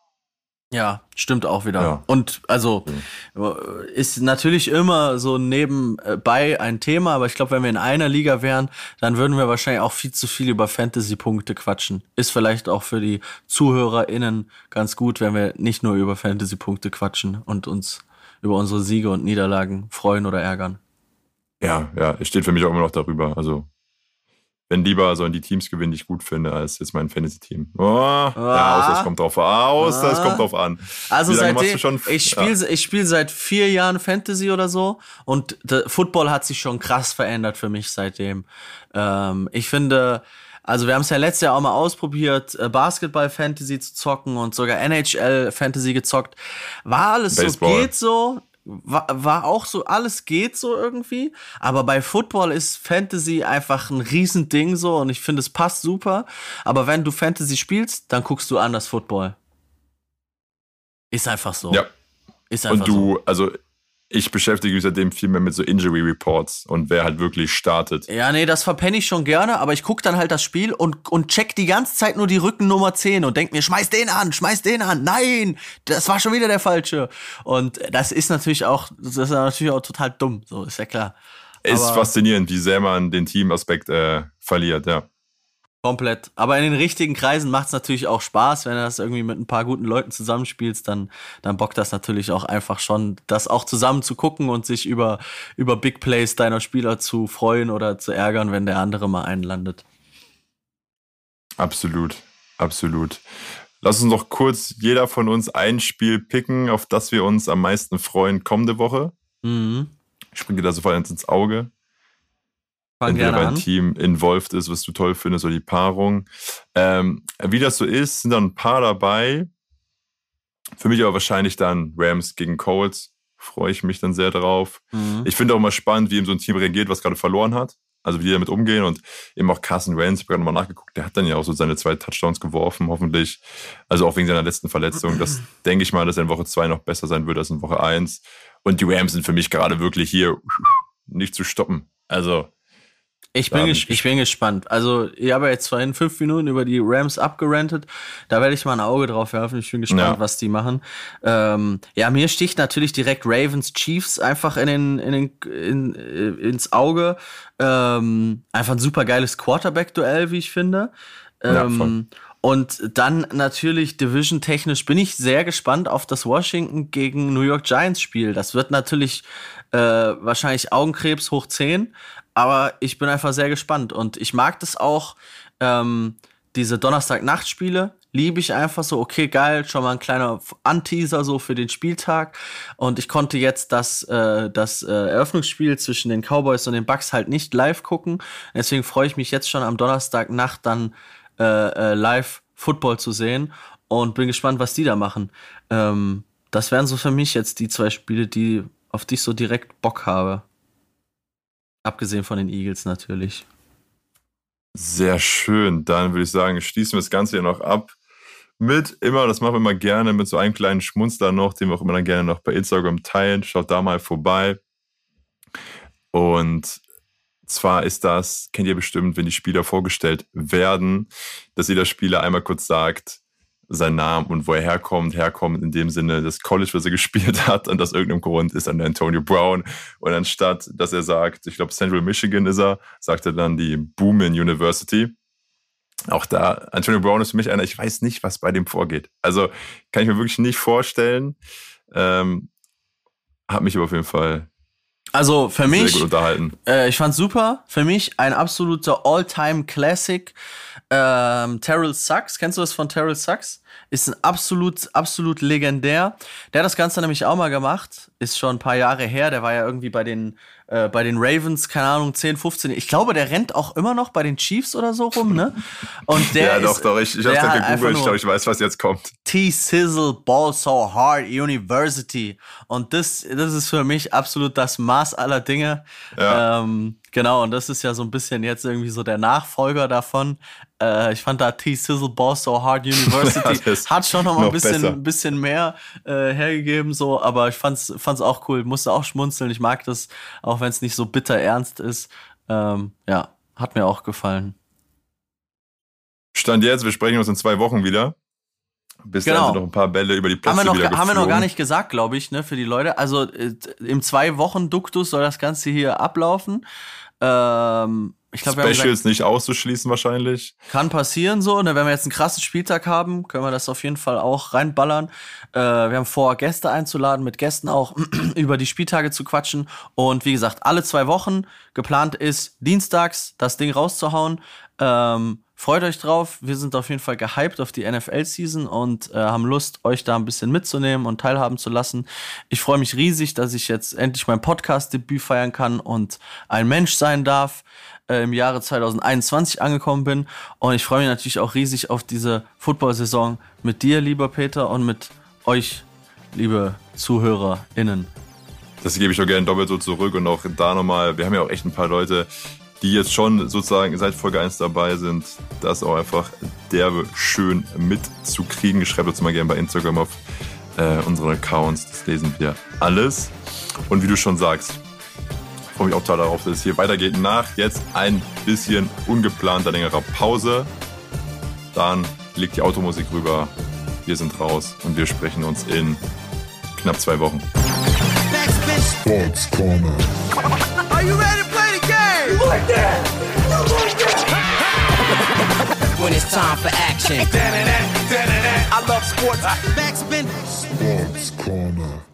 Ja, stimmt auch wieder. Ja. Und also ist natürlich immer so nebenbei ein Thema, aber ich glaube, wenn wir in einer Liga wären, dann würden wir wahrscheinlich auch viel zu viel über Fantasy-Punkte quatschen. Ist vielleicht auch für die ZuhörerInnen ganz gut, wenn wir nicht nur über Fantasy-Punkte quatschen und uns über unsere Siege und Niederlagen freuen oder ärgern. Ja, ja, es steht für mich auch immer noch darüber. Also wenn lieber sollen die Teams gewinnen, die ich gut finde, als jetzt mein Fantasy-Team. Oh, ja, aus, das kommt drauf an. Aus, das kommt drauf an. Also Wie lange machst seitdem, du schon? ich spiele Ja. ich spiel seit vier Jahren Fantasy oder so und der Football hat sich schon krass verändert für mich seitdem. Ähm, ich finde, also wir haben es ja letztes Jahr auch mal ausprobiert, äh, Basketball-Fantasy zu zocken und sogar N H L-Fantasy gezockt. War alles Baseball. so, geht so. War, war auch so, alles geht so irgendwie, aber bei Football ist Fantasy einfach ein Riesending so und ich finde, es passt super, aber wenn du Fantasy spielst, dann guckst du anders Football. Ist einfach so. Ja. Ist einfach Und du, so. also ich beschäftige mich seitdem viel mehr mit so Injury Reports und wer halt wirklich startet. Ja, nee, das verpenne ich schon gerne, aber ich guck dann halt das Spiel und, und check die ganze Zeit nur die Rückennummer zehn und denk mir, schmeiß den an, schmeiß den an, nein, das war schon wieder der Falsche. Und das ist natürlich auch, das ist natürlich auch total dumm, so, ist ja klar. Ist Aber- faszinierend, wie sehr man den Teamaspekt äh, verliert, ja. Komplett. Aber in den richtigen Kreisen macht es natürlich auch Spaß, wenn du das irgendwie mit ein paar guten Leuten zusammenspielst, dann, dann bockt das natürlich auch einfach schon, das auch zusammen zu gucken und sich über, über Big Plays deiner Spieler zu freuen oder zu ärgern, wenn der andere mal einlandet. Absolut, absolut. Lass uns noch kurz jeder von uns ein Spiel picken, auf das wir uns am meisten freuen kommende Woche. Mhm. Ich springe dir da sofort ins Auge. Fang Entweder gerne dein an. Team involved ist, was du toll findest, oder die Paarung. Ähm, wie das so ist, sind dann ein paar dabei. Für mich aber wahrscheinlich dann Rams gegen Colts. Freue ich mich dann sehr drauf. Mhm. Ich finde auch mal spannend, wie eben so ein Team reagiert, was gerade verloren hat. Also wie die damit umgehen. Und eben auch Carson Wentz, ich habe gerade nochmal nachgeguckt, der hat dann ja auch so seine zwei Touchdowns geworfen, hoffentlich. Also auch wegen seiner letzten Verletzung. Das denke ich mal, dass er in Woche zwei noch besser sein wird als in Woche eins. Und die Rams sind für mich gerade wirklich hier nicht zu stoppen. Also Ich Da bin, bin ges ich ich bin gespannt. Also, ich habe ja jetzt vorhin fünf Minuten über die Rams abgerantet. Da werde ich mal ein Auge drauf werfen. Ich bin gespannt, Ja. was die machen. Ähm, ja, mir sticht natürlich direkt Ravens Chiefs einfach in den, in den, in, äh, ins Auge. Ähm, einfach ein super geiles Quarterback-Duell, wie ich finde. Ja, Ähm, voll. und dann natürlich division-technisch bin ich sehr gespannt auf das Washington gegen New York Giants Spiel. Das wird natürlich äh, wahrscheinlich Augenkrebs hoch zehn, aber ich bin einfach sehr gespannt und ich mag das auch, ähm, diese Donnerstag-Nacht-Spiele liebe ich einfach so, okay, geil, schon mal ein kleiner Anteaser so für den Spieltag und ich konnte jetzt das, äh, das äh, Eröffnungsspiel zwischen den Cowboys und den Bucks halt nicht live gucken, deswegen freue ich mich jetzt schon am Donnerstag-Nacht dann äh, äh, live Football zu sehen und bin gespannt, was die da machen. Ähm, das wären so für mich jetzt die zwei Spiele, die auf die ich so direkt Bock habe. Abgesehen von den Eagles natürlich. sehr schön. Dann würde ich sagen, schließen wir das Ganze hier noch ab mit immer, das machen wir immer gerne, mit so einem kleinen Schmunzler noch, den wir auch immer dann gerne noch bei Instagram teilen. Schaut da mal vorbei. Und zwar ist das, kennt ihr bestimmt, wenn die Spieler vorgestellt werden, dass jeder Spieler einmal kurz sagt, seinen Namen und wo er herkommt, herkommt in dem Sinne, das College, was er gespielt hat und aus irgendeinem Grund ist dann der Antonio Brown und anstatt, dass er sagt, ich glaube Central Michigan ist er, sagt er dann die Boomin University auch da, Antonio Brown ist für mich einer, ich weiß nicht, was bei dem vorgeht. Also kann ich mir wirklich nicht vorstellen. Ähm, hat mich aber auf jeden Fall also für mich, sehr gut unterhalten. Äh, ich fand's super. Für mich ein absoluter All-Time-Classic. Ähm, Terrell Suggs, kennst du das von Terrell Suggs? Ist ein absolut, absolut legendär. Der hat das Ganze nämlich auch mal gemacht. Ist schon ein paar Jahre her. Der war ja irgendwie bei den, äh, bei den Ravens, keine Ahnung, zehn, fünfzehn. Ich glaube, der rennt auch immer noch bei den Chiefs oder so rum, ne? Und der ja, ist, doch, doch. Ich, ich hab's dann gegoogelt. Ich glaube, ich weiß, was jetzt kommt. T-Sizzle Ball So Hard University. Und das, das ist für mich absolut das Maß aller Dinge. Ja. Ähm, genau, und das ist ja so ein bisschen jetzt irgendwie so der Nachfolger davon. Äh, ich fand da T-Sizzle Ball So Hard University hat schon noch mal ein bisschen, ein bisschen mehr äh, hergegeben, so, aber ich fand's, fand's auch cool. Musste auch schmunzeln. Ich mag das, auch wenn es nicht so bitter ernst ist. Ähm, ja, hat mir auch gefallen. Stand jetzt, wir sprechen uns in zwei Wochen wieder. Bis dahin sind noch ein paar Bälle über die Plätze haben wir noch, wieder geflogen. Haben wir noch gar nicht gesagt, glaube ich, ne, für die Leute. Also äh, im Zwei-Wochen-Duktus soll das Ganze hier ablaufen. Ähm, ich glaub, wir haben Specials gesagt, nicht auszuschließen wahrscheinlich. Kann passieren so. Ne, wenn wir jetzt einen krassen Spieltag haben, können wir das auf jeden Fall auch reinballern. Äh, wir haben vor, Gäste einzuladen, mit Gästen auch über die Spieltage zu quatschen. Und wie gesagt, alle zwei Wochen. Geplant ist, dienstags das Ding rauszuhauen. Ähm, Freut euch drauf, wir sind auf jeden Fall gehypt auf die N F L-Season und äh, haben Lust, euch da ein bisschen mitzunehmen und teilhaben zu lassen. Ich freue mich riesig, dass ich jetzt endlich mein Podcast-Debüt feiern kann und ein Mensch sein darf, äh, im Jahre zwanzig einundzwanzig angekommen bin. Und ich freue mich natürlich auch riesig auf diese Football-Saison mit dir, lieber Peter, und mit euch, liebe ZuhörerInnen. Das gebe ich doch gerne doppelt so zurück und auch da nochmal, wir haben ja auch echt ein paar Leute, die jetzt schon sozusagen seit Folge eins dabei sind, das auch einfach derbe schön mitzukriegen. Schreibt uns mal gerne bei Instagram auf äh, unseren Accounts, das lesen wir alles. Und wie du schon sagst, freue mich auch total darauf, dass es hier weitergeht. Nach jetzt ein bisschen ungeplanter, längerer Pause. Dann liegt die Automusik rüber, wir sind raus und wir sprechen uns in knapp zwei Wochen. Sports Corner. Are you ready to play the game? You like that? You like that? When it's time for action. I love sports. Backspin. Sports Corner.